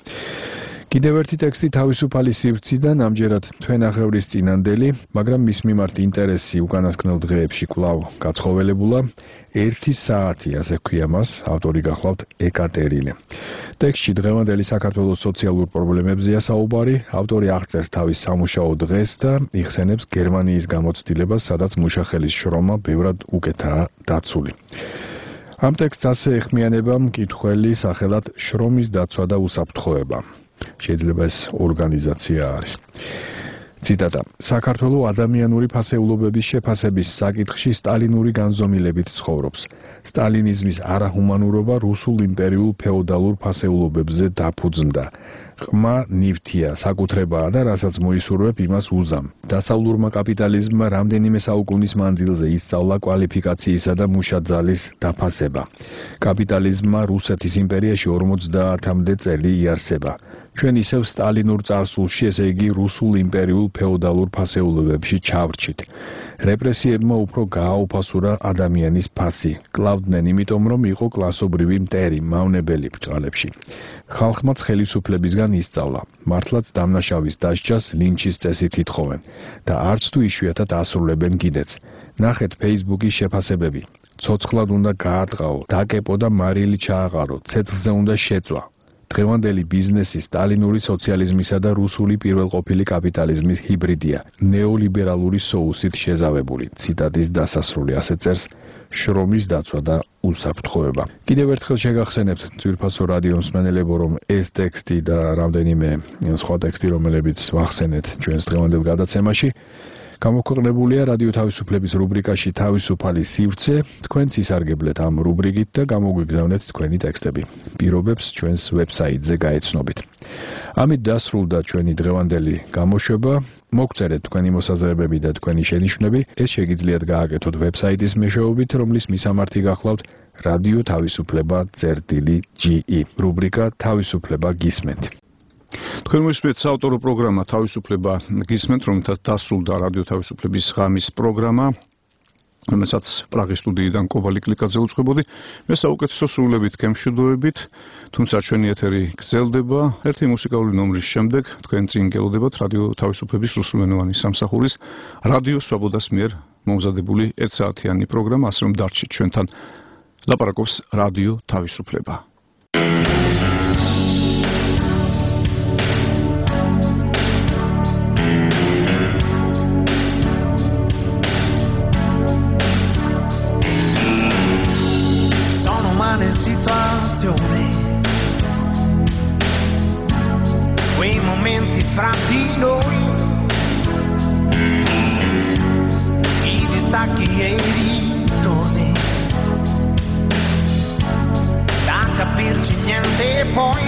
კიდევ ერთი ტექსტი თავისუფალი სივრციდან, ამჯერად თვენახევრის წინანდელი, მაგრამ მის მიმართ ინტერესი უკანასკნელ დღეებში კვლავ გაცხოველებულა. 1 საათი, ასე ჰქვია მას, ავტორი გახლავთ ეკატერინე. ტექსტში დღევანდელი საქართველოს სოციალურ პრობლემებზეა საუბარი, ავტორი აღწერს თავის სამუშაო დღეს და იხსენებს გერმანიის გამოცდილებას, სადაც მუშახელის შრომა ბევრად უკეთაა დაცული. ამ ტექსტს ასე ეხმიანება მკითხველი სახელად შრომის დაცვა და უსაფრთხოება. შეიძლება ეს ორგანიზაცია არის. ციტატა. საქართველოს ადამიანური ფასეულობების შეფასების საკითხში სტალინური განზომილებით ცხოვრობს. სტალინიზმის არაჰუმანურობა რუსულ იმპერიულ ფეოდალურ ფასეულობებზე დაფუძნდა. ყმა ნივთია, საკუთრებაა და რასაც მოისურვებ, იმას უზამ. დასავლურმა კაპიტალიზმმა რამდენიმე საუკუნის მანძილზე ისწავლა კვალიფიკაციისა და მუშაძალის დაფასება. კაპიტალიზმმა რუსეთის იმპერიაში 50-მდე წელი იარსება. ჩვენ ისევ სტალინურ წარსულში, ესე იგი რუსულ იმპერიულ ფეოდალურ ფასეულობებში ჩავრჩით. რეპრესიებმა უფრო გააუფასურა ადამიანის ფასი. კლავდნენ იმიტომ, რომ იყო კლასობრივი მტერი, მავნებელი ბრძოლებში. ხალხმაც ხელისუფლებისგან ისწავლა. მართლაც დამნაშავის დასჯას ლინჩის წესით ითხოვენ და არც თუ იშვიათად ასრულებენ კიდეც. ნახეთ Facebook-ის შეფასებები. ცოცხლად უნდა გაარტყაო, დაკეპო და მარილი ჩააყარო, ცეცხლზე უნდა შეწვა. დღევანდელი ბიზნესი სტალინური სოციალიზმისა და რუსული პირველყოფილი კაპიტალიზმის ჰიბრიდია, ნეოლიბერალური соусით შეზავებული. ციტატის დასასრული, ასე წერს შრომის დაცვა და უსაფრთხოება. კიდევ ერთხელ შეგახსენებთ ძვირფასო რადიო მსმენელებო, რომ ეს ტექსტი და რამდენიმე სხვა ტექსტი, რომლებიც ვახსენეთ ჩვენს დღევანდელ გადაცემაში, გამოქვეყნებულია რადიო თავისუფლების რუბრიკაში თავისუფალი სივრცე. თქვენც ისარგებლეთ ამ რუბრიკით და გამოგვიგზავნეთ თქვენი ტექსტები. პირობებს ჩვენს ვებსაიტზე გაეცნობით. ამით დასრულდა ჩვენი დღევანდელი გამოშვება. მოგწერეთ თქვენი მოსაზრებები და თქვენი შენიშვნები. ეს შეგიძლიათ გააკეთოთ ვებსაიტის მეშვეობით, რომლის მისამართი გახლავთ რადიო თავისუფლება.ge. რუბრიკა თავისუფლება გისმენთ. თქვენ მისმენთ საავტორო პროგრამა თავისუფლება გისმენთ, რომელთაც დასრულდა რადიო თავისუფლების ღამის პროგრამა. რომელსაც პრაღის სტუდიიდან კობალი კლიკაძე უწყებოდი. მე საუკეთესო სრულებით გემშვიდობებით, თუმცა ჩვენი ეთერი გრძელდება. ერთი მუსიკალური ნომრის შემდეგ თქვენ წინ გელოდებათ რადიო თავისუფლების რუსულენოვანი სამსახურის რადიო სვაბოდას მიერ მომზადებული 1 საათიანი პროგრამა, ასე რომ დარჩით ჩვენთან. ლაპარაკობს რადიო თავისუფლება. Situazione, quei momenti fra di noi, i distacchi e i ritorni, da capirci niente poi,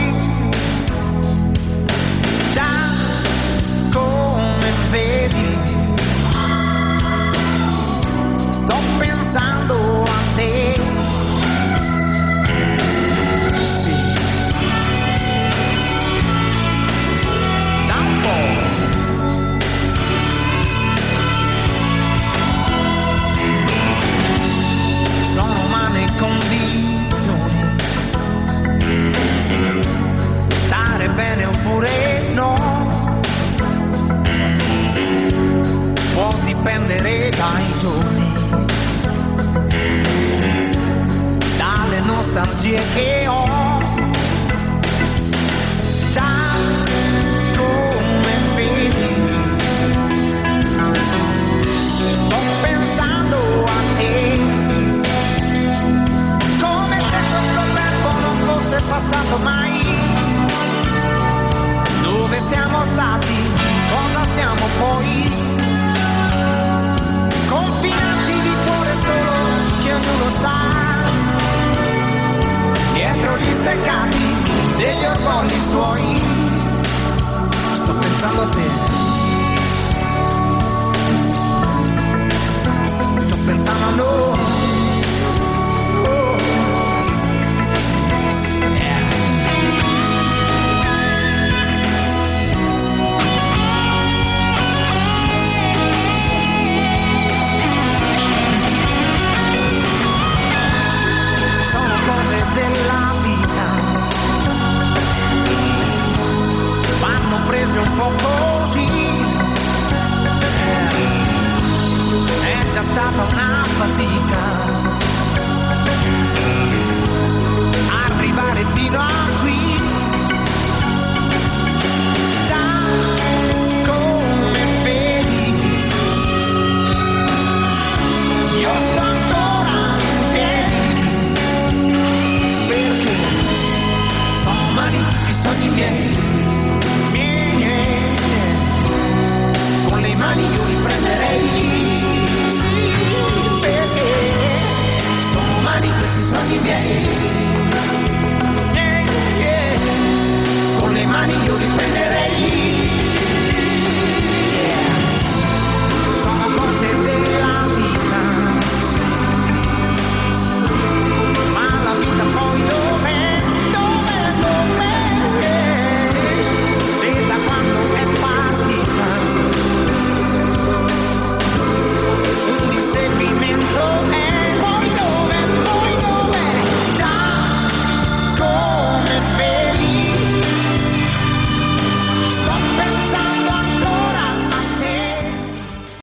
già come vedi, sto pensando a te. Condizioni, stare bene oppure no, può dipendere dai giorni, dalle nostalgie che ho.